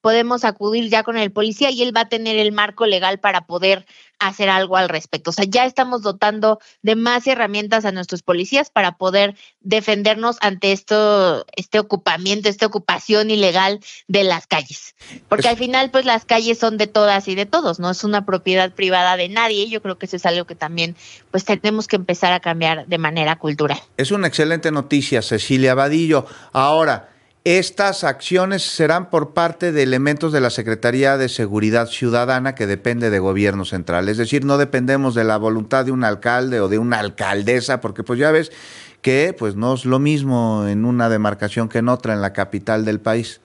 podemos acudir ya con el policía y él va a tener el marco legal para poder hacer algo al respecto. O sea, ya estamos dotando de más herramientas a nuestros policías para poder defendernos ante este ocupamiento, esta ocupación ilegal de las calles. Porque al final, pues las calles son de todas y de todos, no es una propiedad privada de nadie. Yo creo que eso es algo que también pues tenemos que empezar a cambiar de manera cultural. Es una excelente noticia, Cecilia Vadillo. Ahora, estas acciones serán por parte de elementos de la Secretaría de Seguridad Ciudadana, que depende de gobierno central. Es decir, no dependemos de la voluntad de un alcalde o de una alcaldesa, porque pues ya ves que pues no es lo mismo en una demarcación que en otra, en la capital del país.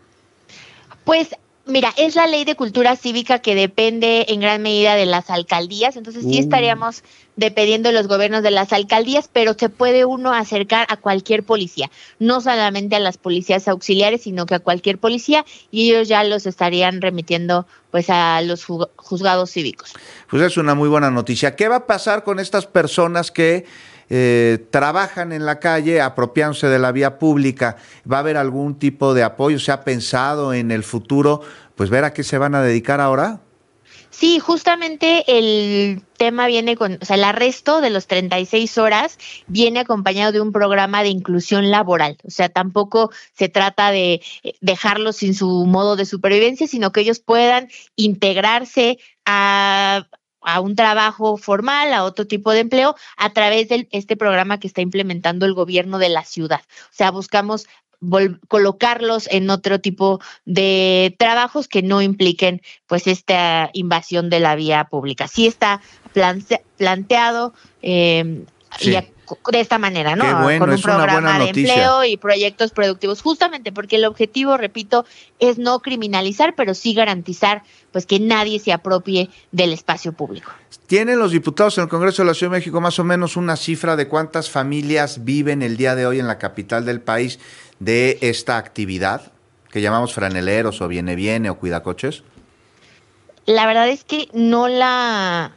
Pues mira, es la ley de cultura cívica que depende en gran medida de las alcaldías, entonces sí estaríamos dependiendo de los gobiernos de las alcaldías, pero se puede uno acercar a cualquier policía, no solamente a las policías auxiliares, sino que a cualquier policía, y ellos ya los estarían remitiendo pues a los juzgados cívicos. Pues es una muy buena noticia. ¿Qué va a pasar con estas personas que trabajan en la calle apropiándose de la vía pública? ¿Va a haber algún tipo de apoyo? ¿Se ha pensado en el futuro pues ver a qué se van a dedicar ahora? Sí, justamente el tema viene con, o sea, el arresto de los 36 horas viene acompañado de un programa de inclusión laboral. O sea, tampoco se trata de dejarlos sin su modo de supervivencia, sino que ellos puedan integrarse a un trabajo formal, a otro tipo de empleo, a través de este programa que está implementando el gobierno de la ciudad. O sea, buscamos colocarlos en otro tipo de trabajos que no impliquen pues esta invasión de la vía pública. Sí está planteado sí. De esta manera, ¿no? Qué bueno, con un programa de empleo y proyectos productivos, justamente porque el objetivo, repito, es no criminalizar, pero sí garantizar pues que nadie se apropie del espacio público. ¿Tienen los diputados en el Congreso de la Ciudad de México más o menos una cifra de cuántas familias viven el día de hoy en la capital del país de esta actividad que llamamos franeleros o viene o cuidacoches? La verdad es que no la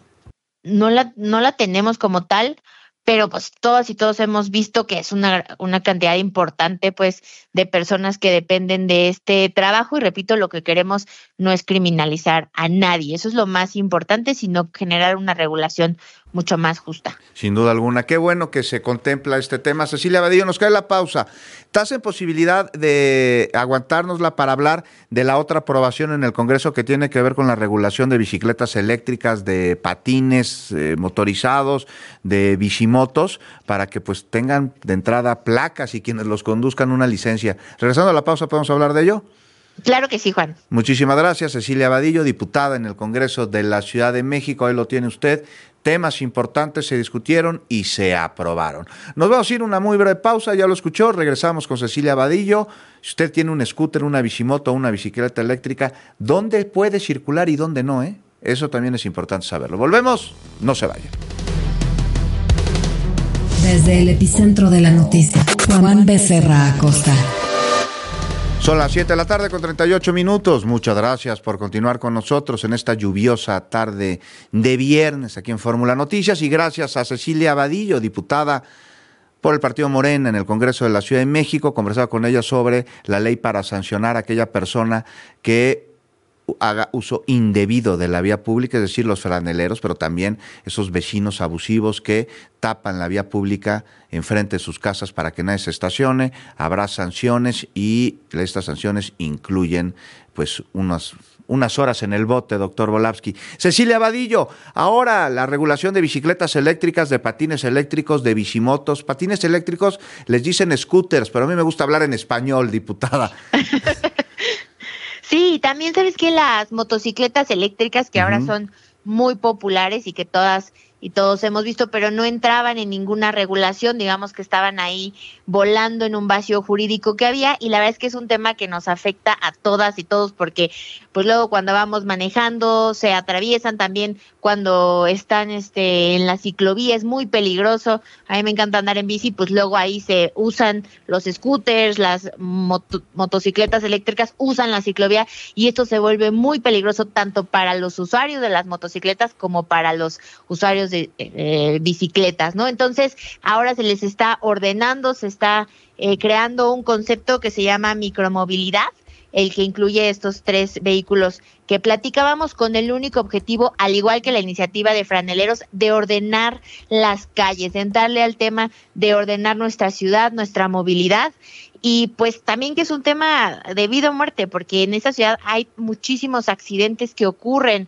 tenemos como tal, pero pues todas y todos hemos visto que es una cantidad importante pues de personas que dependen de este trabajo, y repito, lo que queremos no es criminalizar a nadie, eso es lo más importante, sino generar una regulación mucho más justa. Sin duda alguna. Qué bueno que se contempla este tema. Cecilia Vadillo, nos cae la pausa. ¿Estás en posibilidad de aguantárnosla para hablar de la otra aprobación en el Congreso que tiene que ver con la regulación de bicicletas eléctricas, de patines motorizados, de bicimotos, para que pues tengan de entrada placas y quienes los conduzcan una licencia? Regresando a la pausa, ¿podemos hablar de ello? Claro que sí, Juan. Muchísimas gracias, Cecilia Vadillo, diputada en el Congreso de la Ciudad de México. Ahí lo tiene usted. Temas importantes se discutieron y se aprobaron. Nos vamos a ir a una muy breve pausa, ya lo escuchó, regresamos con Cecilia Vadillo. Si usted tiene un scooter, una bicimoto, una bicicleta eléctrica, ¿dónde puede circular y dónde no? Eso también es importante saberlo. Volvemos, no se vaya. Desde el epicentro de la noticia, Juan Becerra Acosta. Son las 7 de la tarde con 38 minutos. Muchas gracias por continuar con nosotros en esta lluviosa tarde de viernes aquí en Fórmula Noticias, y gracias a Cecilia Vadillo, diputada por el Partido Morena en el Congreso de la Ciudad de México. Conversaba con ella sobre la ley para sancionar a aquella persona que haga uso indebido de la vía pública, es decir, los franeleros, pero también esos vecinos abusivos que tapan la vía pública enfrente de sus casas para que nadie se estacione. Habrá sanciones y estas sanciones incluyen pues unas horas en el bote, doctor Volavsky. Cecilia Vadillo, ahora la regulación de bicicletas eléctricas, de patines eléctricos, de bicimotos. Patines eléctricos les dicen scooters, pero a mí me gusta hablar en español, diputada. Sí, también sabes que las motocicletas eléctricas que ahora son muy populares y que todas y todos hemos visto, pero no entraban en ninguna regulación, digamos que estaban ahí volando en un vacío jurídico que había, y la verdad es que es un tema que nos afecta a todas y todos, porque pues luego cuando vamos manejando se atraviesan, también cuando están en la ciclovía es muy peligroso. A mí me encanta andar en bici, pues luego ahí se usan los scooters, las motocicletas eléctricas usan la ciclovía, y esto se vuelve muy peligroso tanto para los usuarios de las motocicletas como para los usuarios de bicicletas, ¿no? Entonces, ahora se les está ordenando, se está creando un concepto que se llama micromovilidad, el que incluye estos 3 vehículos que platicábamos, con el único objetivo, al igual que la iniciativa de franeleros, de ordenar las calles, de entrarle al tema de ordenar nuestra ciudad, nuestra movilidad, y pues también que es un tema de vida o muerte, porque en esta ciudad hay muchísimos accidentes que ocurren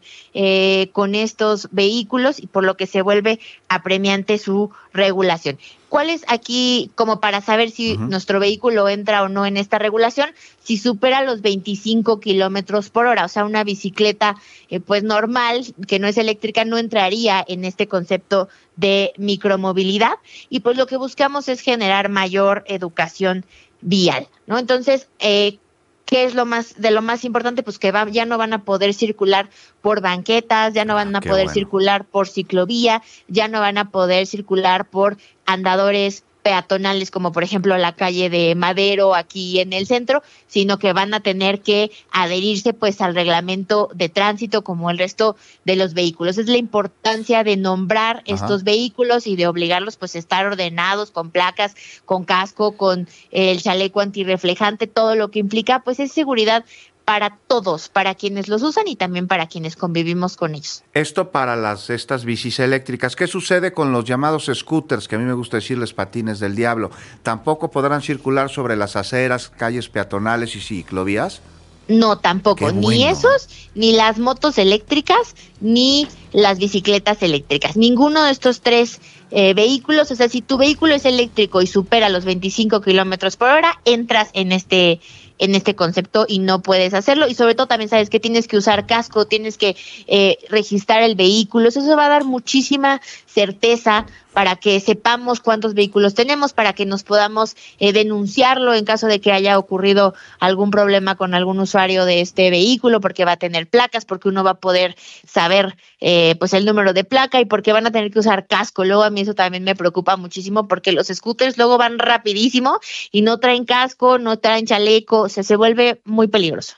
con estos vehículos y por lo que se vuelve apremiante su regulación. ¿Cuál es aquí, como para saber si nuestro vehículo entra o no en esta regulación? Si supera los 25 kilómetros por hora, o sea, una bicicleta pues normal, que no es eléctrica, no entraría en este concepto de micromovilidad, y pues lo que buscamos es generar mayor educación vial, ¿no? Entonces, ¿qué es lo más importante? Pues que ya no van a poder circular por banquetas, ya no van a poder circular por ciclovía, ya no van a poder circular por andadores peatonales, como por ejemplo la calle de Madero aquí en el centro, sino que van a tener que adherirse pues al reglamento de tránsito como el resto de los vehículos. Es la importancia de nombrar estos vehículos y de obligarlos pues a estar ordenados, con placas, con casco, con el chaleco antirreflejante, todo lo que implica pues es seguridad para todos, para quienes los usan y también para quienes convivimos con ellos. Esto para estas bicis eléctricas. ¿Qué sucede con los llamados scooters, que a mí me gusta decirles patines del diablo? ¿Tampoco podrán circular sobre las aceras, calles peatonales y ciclovías? No, tampoco, ni esos, ni las motos eléctricas, ni las bicicletas eléctricas. Ninguno de estos 3 vehículos, o sea, si tu vehículo es eléctrico y supera los 25 kilómetros por hora, entras en este concepto y no puedes hacerlo. Y sobre todo también sabes que tienes que usar casco, tienes que registrar el vehículo. Eso va a dar muchísima certeza para que sepamos cuántos vehículos tenemos, para que nos podamos denunciarlo en caso de que haya ocurrido algún problema con algún usuario de este vehículo, porque va a tener placas, porque uno va a poder saber pues el número de placa y porque van a tener que usar casco. Luego a mí eso también me preocupa muchísimo, porque los scooters luego van rapidísimo y no traen casco, no traen chaleco, o sea, se vuelve muy peligroso.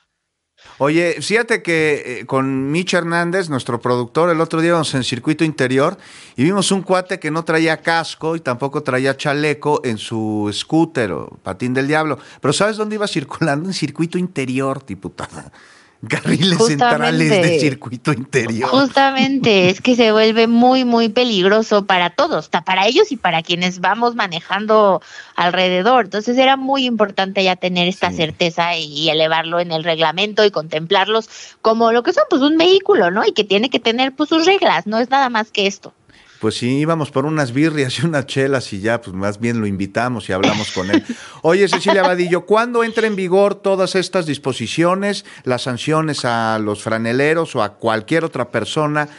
Oye, fíjate que con Mitch Hernández, nuestro productor, el otro día íbamos en circuito interior y vimos un cuate que no traía casco y tampoco traía chaleco en su scooter o patín del diablo. Pero ¿sabes dónde iba circulando? En circuito interior, diputada. Carriles centrales de circuito interior. Justamente, es que se vuelve muy, muy peligroso para todos, para ellos y para quienes vamos manejando alrededor. Entonces era muy importante ya tener esta certeza y elevarlo en el reglamento y contemplarlos como lo que son, pues un vehículo, ¿no? Y que tiene que tener pues sus reglas, no es nada más que esto. Pues sí, íbamos por unas birrias y unas chelas y ya, pues más bien lo invitamos y hablamos con él. Oye, Cecilia Vadillo, ¿cuándo entra en vigor todas estas disposiciones, las sanciones a los franeleros o a cualquier otra persona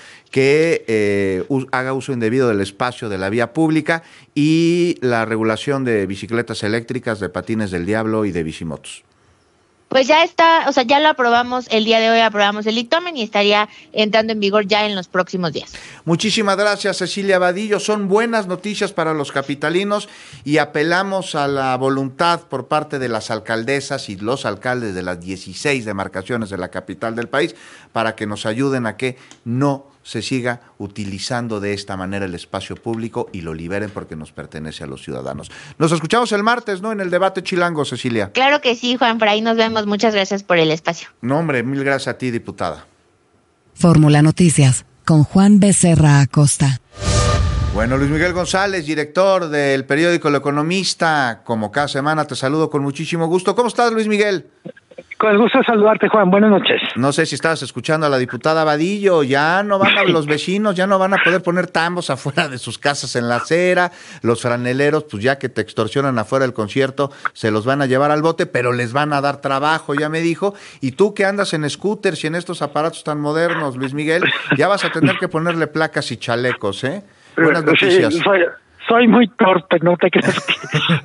que haga uso indebido del espacio de la vía pública y la regulación de bicicletas eléctricas, de patines del diablo y de bicimotos? Pues ya está, o sea, ya lo aprobamos, el día de hoy aprobamos el dictamen y estaría entrando en vigor ya en los próximos días. Muchísimas gracias, Cecilia Vadillo. Son buenas noticias para los capitalinos y apelamos a la voluntad por parte de las alcaldesas y los alcaldes de las 16 demarcaciones de la capital del país para que nos ayuden a que no se siga utilizando de esta manera el espacio público y lo liberen porque nos pertenece a los ciudadanos. Nos escuchamos el martes, ¿no? En el debate chilango, Cecilia. Claro que sí, Juan, por ahí nos vemos. Muchas gracias por el espacio. No, hombre, mil gracias a ti, diputada. Fórmula Noticias, con Juan Becerra Acosta. Bueno, Luis Miguel González, director del periódico El Economista, como cada semana te saludo con muchísimo gusto. ¿Cómo estás, Luis Miguel? Con el gusto de saludarte, Juan. Buenas noches. No sé si estabas escuchando a la diputada Vadillo. Ya no van a los vecinos, ya no van a poder poner tambos afuera de sus casas en la acera. Los franeleros, pues ya que te extorsionan afuera del concierto, se los van a llevar al bote, pero les van a dar trabajo, ya me dijo. Y tú que andas en scooters y en estos aparatos tan modernos, Luis Miguel, ya vas a tener que ponerle placas y chalecos, ¿eh? Buenas noticias. Sí, soy muy torpe, no te creas que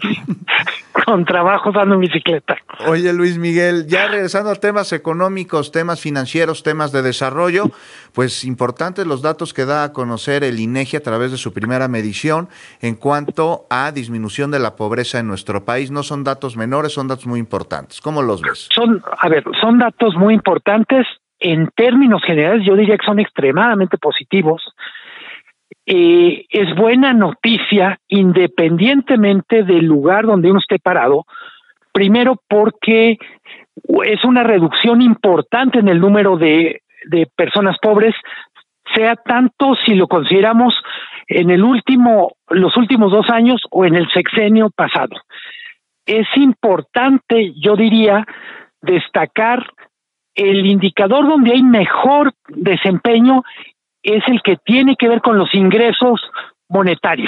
con trabajo dando bicicleta. Oye, Luis Miguel, ya regresando a temas económicos, temas financieros, temas de desarrollo, pues importantes los datos que da a conocer el INEGI a través de su primera medición en cuanto a disminución de la pobreza en nuestro país. No son datos menores, son datos muy importantes. ¿Cómo los ves? Son datos muy importantes. En términos generales, yo diría que son extremadamente positivos. Es buena noticia independientemente del lugar donde uno esté parado, primero porque es una reducción importante en el número de personas pobres, sea tanto si lo consideramos en los últimos 2 años o en el sexenio pasado. Es importante, yo diría, destacar el indicador donde hay mejor desempeño es el que tiene que ver con los ingresos monetarios.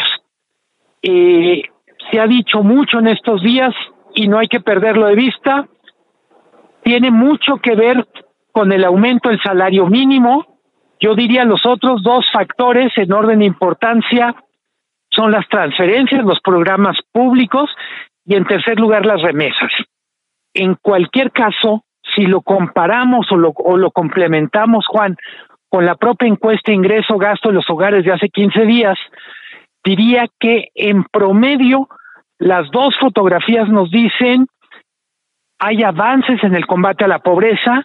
Se ha dicho mucho en estos días y no hay que perderlo de vista, tiene mucho que ver con el aumento del salario mínimo. Yo diría los otros 2 factores en orden de importancia son las transferencias, los programas públicos y en tercer lugar las remesas. En cualquier caso, si lo comparamos o lo complementamos, Juan, con la propia encuesta ingreso-gasto de los hogares de hace 15 días, diría que en promedio las 2 fotografías nos dicen hay avances en el combate a la pobreza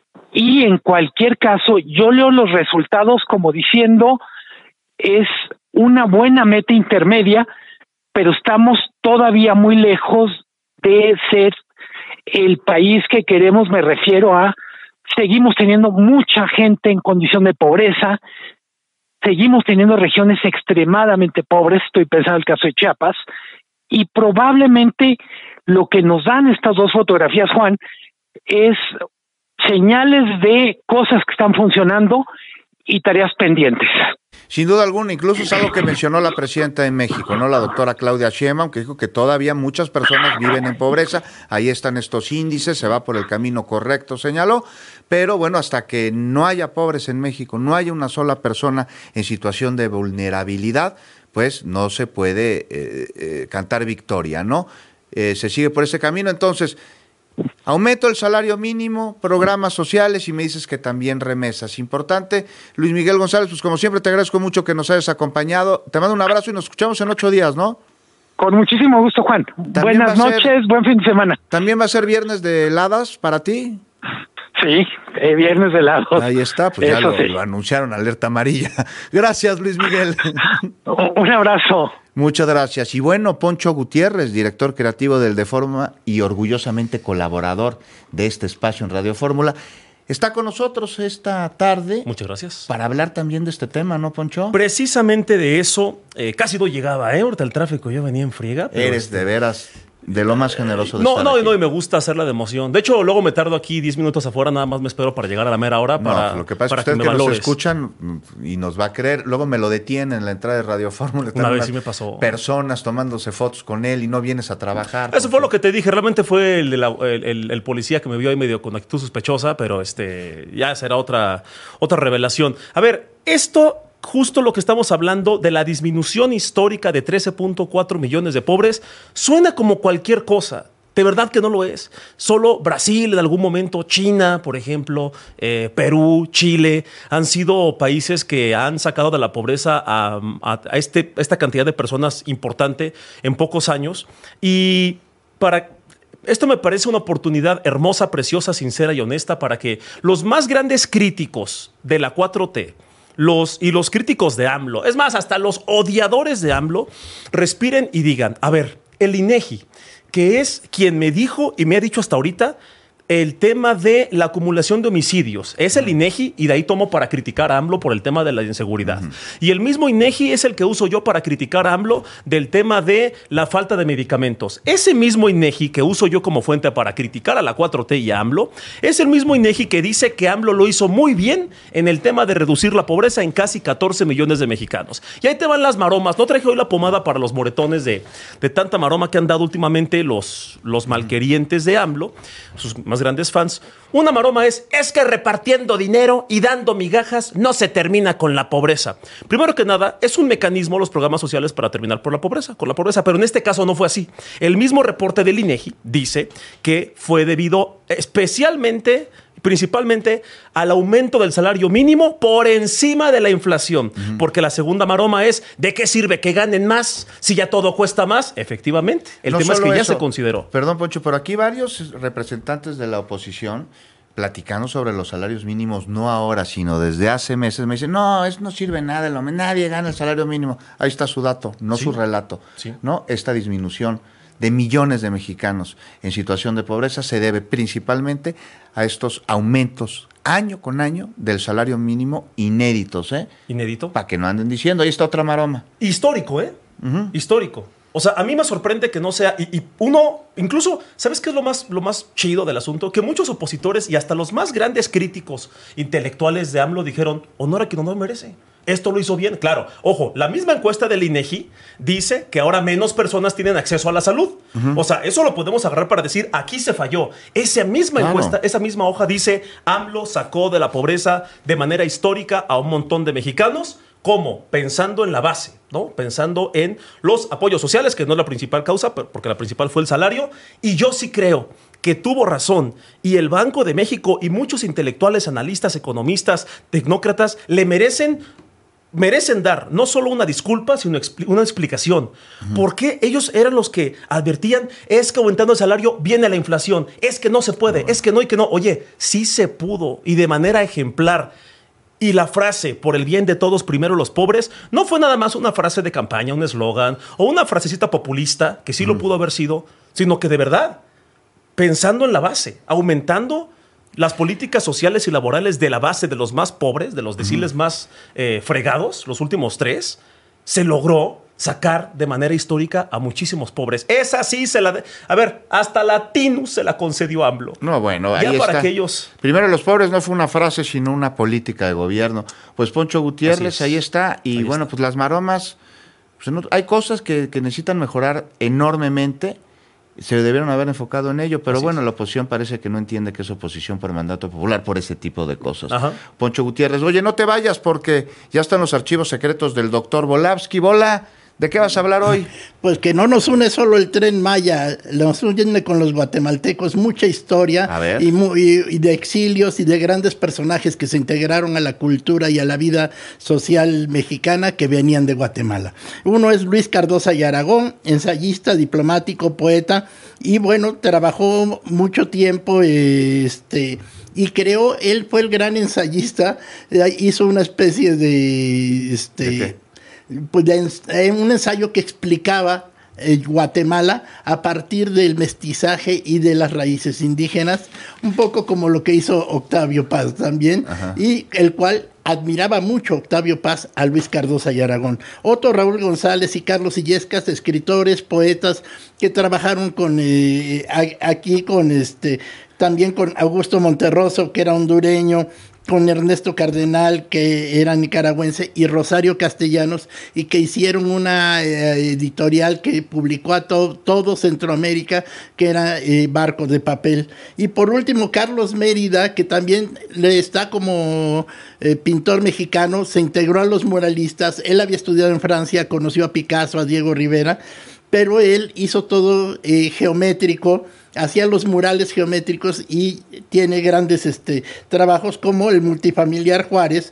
y en cualquier caso yo leo los resultados como diciendo es una buena meta intermedia, pero estamos todavía muy lejos de ser el país que queremos. Me refiero a seguimos teniendo mucha gente en condición de pobreza, seguimos teniendo regiones extremadamente pobres, estoy pensando en el caso de Chiapas, y probablemente lo que nos dan estas 2 fotografías, Juan, es señales de cosas que están funcionando y tareas pendientes. Sin duda alguna, incluso es algo que mencionó la presidenta de México, ¿no? La doctora Claudia Sheinbaum, que dijo que todavía muchas personas viven en pobreza, ahí están estos índices, se va por el camino correcto, señaló, pero bueno, hasta que no haya pobres en México, no haya una sola persona en situación de vulnerabilidad, pues no se puede cantar victoria, ¿no? Se sigue por ese camino, entonces aumento el salario mínimo, programas sociales y me dices que también remesas. Importante. Luis Miguel González, pues como siempre te agradezco mucho que nos hayas acompañado. Te mando un abrazo y nos escuchamos en 8 días, ¿no? Con muchísimo gusto, Juan. Buenas noches, buen fin de semana. ¿También va a ser viernes de heladas para ti? Sí, viernes de helados. Ahí está, pues ya lo anunciaron, alerta amarilla. Gracias, Luis Miguel. Un abrazo. Muchas gracias. Y bueno, Poncho Gutiérrez, director creativo del De Fórmula y orgullosamente colaborador de este espacio en Radio Fórmula, está con nosotros esta tarde. Muchas gracias. Para hablar también de este tema, ¿no, Poncho? Precisamente de eso, casi no llegaba, ahorita el tráfico ya venía en friega. Eres de veras de lo más generoso de No, estar y me gusta hacerla de emoción. De hecho, luego me tardo aquí 10 minutos afuera, nada más me espero para llegar a la mera hora para lo que pasa para es que ustedes me que nos escuchan y nos va a creer, luego me lo detienen en la entrada de Radio Fórmula. Una vez sí me pasó. Personas tomándose fotos con él y no vienes a trabajar. Eso fue lo que te dije, realmente fue el policía que me vio ahí medio con actitud sospechosa, pero ya será otra revelación. A ver, justo lo que estamos hablando de la disminución histórica de 13.4 millones de pobres, suena como cualquier cosa. De verdad que no lo es. Solo Brasil en algún momento, China, por ejemplo, Perú, Chile, han sido países que han sacado de la pobreza a esta cantidad de personas importante en pocos años. Y esto me parece una oportunidad hermosa, preciosa, sincera y honesta para que los más grandes críticos de la 4T, los críticos de AMLO, es más, hasta los odiadores de AMLO, respiren y digan, a ver, el INEGI, que es quien me dijo y me ha dicho hasta ahorita el tema de la acumulación de homicidios. Es el INEGI y de ahí tomo para criticar a AMLO por el tema de la inseguridad. Y el mismo INEGI es el que uso yo para criticar a AMLO del tema de la falta de medicamentos. Ese mismo INEGI que uso yo como fuente para criticar a la 4T y a AMLO es el mismo INEGI que dice que AMLO lo hizo muy bien en el tema de reducir la pobreza en casi 14 millones de mexicanos. Y ahí te van las maromas. No traje hoy la pomada para los moretones de tanta maroma que han dado últimamente los malquerientes de AMLO, sus más grandes fans. Una maroma es que repartiendo dinero y dando migajas no se termina con la pobreza. Primero que nada, es un mecanismo los programas sociales para terminar con la pobreza, pero en este caso no fue así. El mismo reporte del INEGI dice que fue debido principalmente al aumento del salario mínimo por encima de la inflación. Porque la segunda maroma es, ¿de qué sirve que ganen más si ya todo cuesta más? Efectivamente. El tema es que ya se consideró. Perdón, Poncho, pero aquí varios representantes de la oposición platicando sobre los salarios mínimos, no ahora, sino desde hace meses, me dicen, no, eso no sirve nada, nadie gana el salario mínimo. Ahí está su dato, no su relato, ¿no? Esta disminución de millones de mexicanos en situación de pobreza se debe principalmente a estos aumentos año con año del salario mínimo inéditos, ¿Inédito? Para que no anden diciendo, ahí está otra maroma. Histórico, Histórico. O sea, a mí me sorprende que no sea, y uno, incluso, ¿sabes qué es lo más chido del asunto? Que muchos opositores y hasta los más grandes críticos intelectuales de AMLO dijeron, honor a quien honor merece. Esto lo hizo bien, claro. Ojo, la misma encuesta del INEGI dice que ahora menos personas tienen acceso a la salud. O sea, eso lo podemos agarrar para decir, aquí se falló. Esa misma encuesta, esa misma hoja dice, AMLO sacó de la pobreza de manera histórica a un montón de mexicanos. ¿Cómo? Pensando en la base, ¿no? Pensando en los apoyos sociales, que no es la principal causa, porque la principal fue el salario. Y yo sí creo que tuvo razón. Y el Banco de México y muchos intelectuales, analistas, economistas, tecnócratas, le merecen dar no solo una disculpa, sino una explicación. ¿Por qué ellos eran los que advertían, es que aumentando el salario viene la inflación, es que no se puede, es que no y que no? Oye, sí se pudo y de manera ejemplar. Y la frase, por el bien de todos, primero los pobres, no fue nada más una frase de campaña, un eslogan o una frasecita populista, que sí lo pudo haber sido, sino que de verdad, pensando en la base, aumentando las políticas sociales y laborales de la base de los más pobres, de los deciles más fregados, los últimos 3, se logró sacar de manera histórica a muchísimos pobres. Esa sí a ver, hasta la TINUS se la concedió AMLO. No, bueno, ahí ya para está. Aquellos... Primero los pobres no fue una frase, sino una política de gobierno. Pues Poncho Gutiérrez, ahí está. Y ahí bueno, está. Pues las maromas, pues hay cosas que necesitan mejorar enormemente. Se debieron haber enfocado en ello, pero la oposición parece que no entiende que es oposición por mandato popular por ese tipo de cosas. Poncho Gutiérrez, oye, no te vayas porque ya están los archivos secretos del doctor Volavsky. Bola, ¿de qué vas a hablar hoy? Pues que no nos une solo el Tren Maya, nos une con los guatemaltecos, mucha historia y de exilios y de grandes personajes que se integraron a la cultura y a la vida social mexicana que venían de Guatemala. Uno es Luis Cardoza y Aragón, ensayista, diplomático, poeta, y bueno, trabajó mucho tiempo y él fue el gran ensayista, hizo una especie de un ensayo que explicaba Guatemala a partir del mestizaje y de las raíces indígenas, un poco como lo que hizo Octavio Paz también, y el cual admiraba mucho Octavio Paz a Luis Cardoza y Aragón. Otto Raúl González y Carlos Illescas, escritores, poetas que trabajaron con también con Augusto Monterroso, que era hondureño, con Ernesto Cardenal, que era nicaragüense, y Rosario Castellanos, y que hicieron una editorial que publicó a todo Centroamérica, que era Barcos de Papel. Y por último, Carlos Mérida, que también está como pintor mexicano, se integró a los muralistas. Él había estudiado en Francia, conoció a Picasso, a Diego Rivera, pero él hizo todo geométrico, hacía los murales geométricos y tiene grandes trabajos como el multifamiliar Juárez,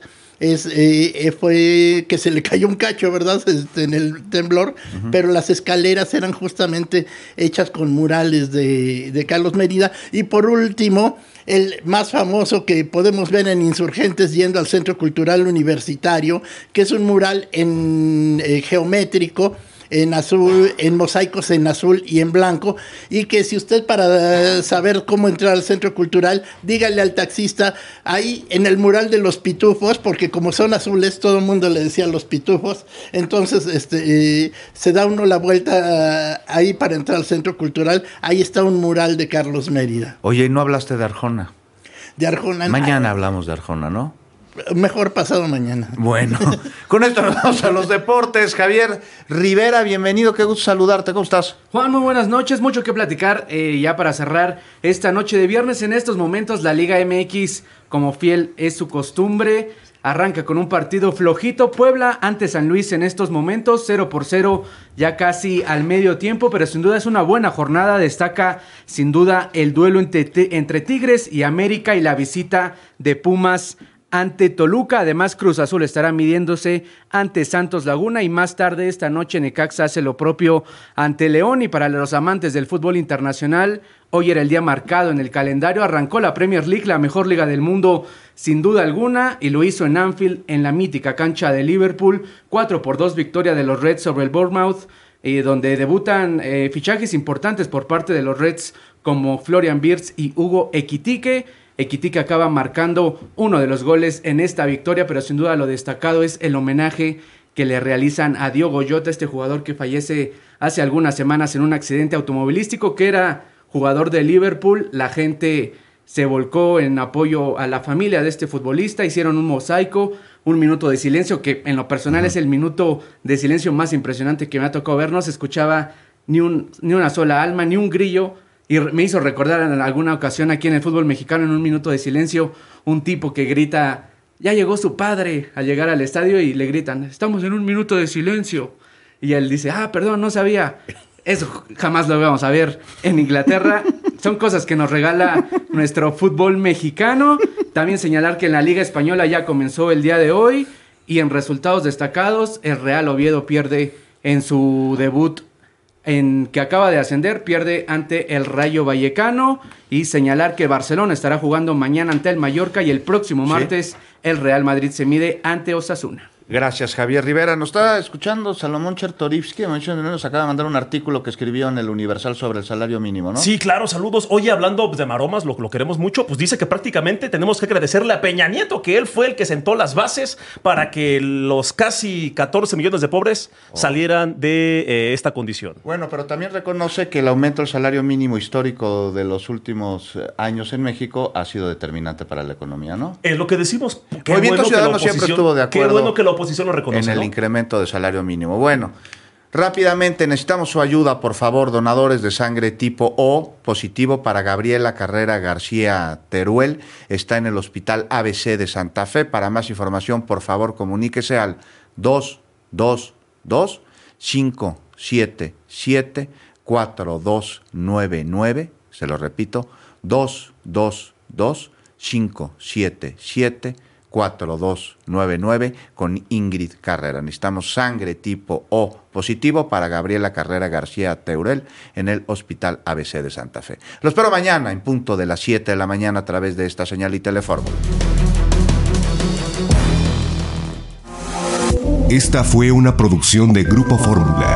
fue que se le cayó un cacho, ¿verdad? En el temblor, pero las escaleras eran justamente hechas con murales de Carlos Mérida. Y por último, el más famoso que podemos ver en Insurgentes yendo al Centro Cultural Universitario, que es un mural en geométrico, en azul, en mosaicos en azul y en blanco, y que si usted, para saber cómo entrar al centro cultural, dígale al taxista, ahí en el mural de los pitufos, porque como son azules, todo el mundo le decía los pitufos, entonces se da uno la vuelta ahí para entrar al centro cultural, ahí está un mural de Carlos Mérida. Oye, ¿y no hablaste de Arjona? De Arjona. Mañana hablamos de Arjona, ¿no? Mejor pasado mañana. Bueno, con esto nos vamos a los deportes. Javier Rivera, bienvenido, qué gusto saludarte, ¿cómo estás? Juan, muy buenas noches, mucho que platicar ya para cerrar esta noche de viernes. En estos momentos la Liga MX, como fiel es su costumbre, arranca con un partido flojito. Puebla ante San Luis en estos momentos, 0-0, ya casi al medio tiempo, pero sin duda es una buena jornada. Destaca sin duda el duelo entre Tigres y América y la visita de Pumas ante Toluca. Además, Cruz Azul estará midiéndose ante Santos Laguna y más tarde esta noche Necaxa hace lo propio ante León. Y para los amantes del fútbol internacional, hoy era el día marcado en el calendario. Arrancó la Premier League, la mejor liga del mundo sin duda alguna, y lo hizo en Anfield, en la mítica cancha de Liverpool. 4-2 victoria de los Reds sobre el Bournemouth. donde debutan fichajes importantes por parte de los Reds como Florian Wirtz y Hugo Ekitike. Ekitike acaba marcando uno de los goles en esta victoria, pero sin duda lo destacado es el homenaje que le realizan a Diogo Jota, este jugador que fallece hace algunas semanas en un accidente automovilístico, que era jugador de Liverpool. La gente se volcó en apoyo a la familia de este futbolista, hicieron un mosaico, un minuto de silencio, que en lo personal es el minuto de silencio más impresionante que me ha tocado ver. No se escuchaba ni una sola alma, ni un grillo, y me hizo recordar en alguna ocasión aquí en el fútbol mexicano, en un minuto de silencio, un tipo que grita: ya llegó su padre, al llegar al estadio, y le gritan: estamos en un minuto de silencio. Y él dice: perdón, no sabía. Eso jamás lo vamos a ver en Inglaterra. Son cosas que nos regala nuestro fútbol mexicano. También señalar que en la Liga Española ya comenzó el día de hoy, y en resultados destacados, el Real Oviedo pierde en su debut que acaba de ascender, pierde ante el Rayo Vallecano. Y señalar que Barcelona estará jugando mañana ante el Mallorca, y el próximo martes el Real Madrid se mide ante Osasuna. Gracias, Javier Rivera. Nos está escuchando Salomón Chertorivsky, nos acaba de mandar un artículo que escribió en el Universal sobre el salario mínimo, ¿no? Sí, claro, saludos. Oye, hablando de maromas, lo queremos mucho, pues dice que prácticamente tenemos que agradecerle a Peña Nieto, que él fue el que sentó las bases para que los casi 14 millones de pobres salieran de esta condición. Bueno, pero también reconoce que el aumento del salario mínimo histórico de los últimos años en México ha sido determinante para la economía, ¿no? Es lo que decimos. Movimiento Ciudadano siempre estuvo de acuerdo. Qué bueno que la oposición lo reconoce, en el incremento de salario mínimo. Bueno, rápidamente necesitamos su ayuda, por favor, donadores de sangre tipo O positivo para Gabriela Carrera García Teruel. Está en el Hospital ABC de Santa Fe. Para más información, por favor, comuníquese al 222-577-4299. Se lo repito, 222-577-4299 con Ingrid Carrera. Necesitamos sangre tipo O positivo para Gabriela Carrera García Teruel en el Hospital ABC de Santa Fe. Lo espero mañana en punto de las 7 de la mañana a través de esta señal y Telefórmula. Esta fue una producción de Grupo Fórmula.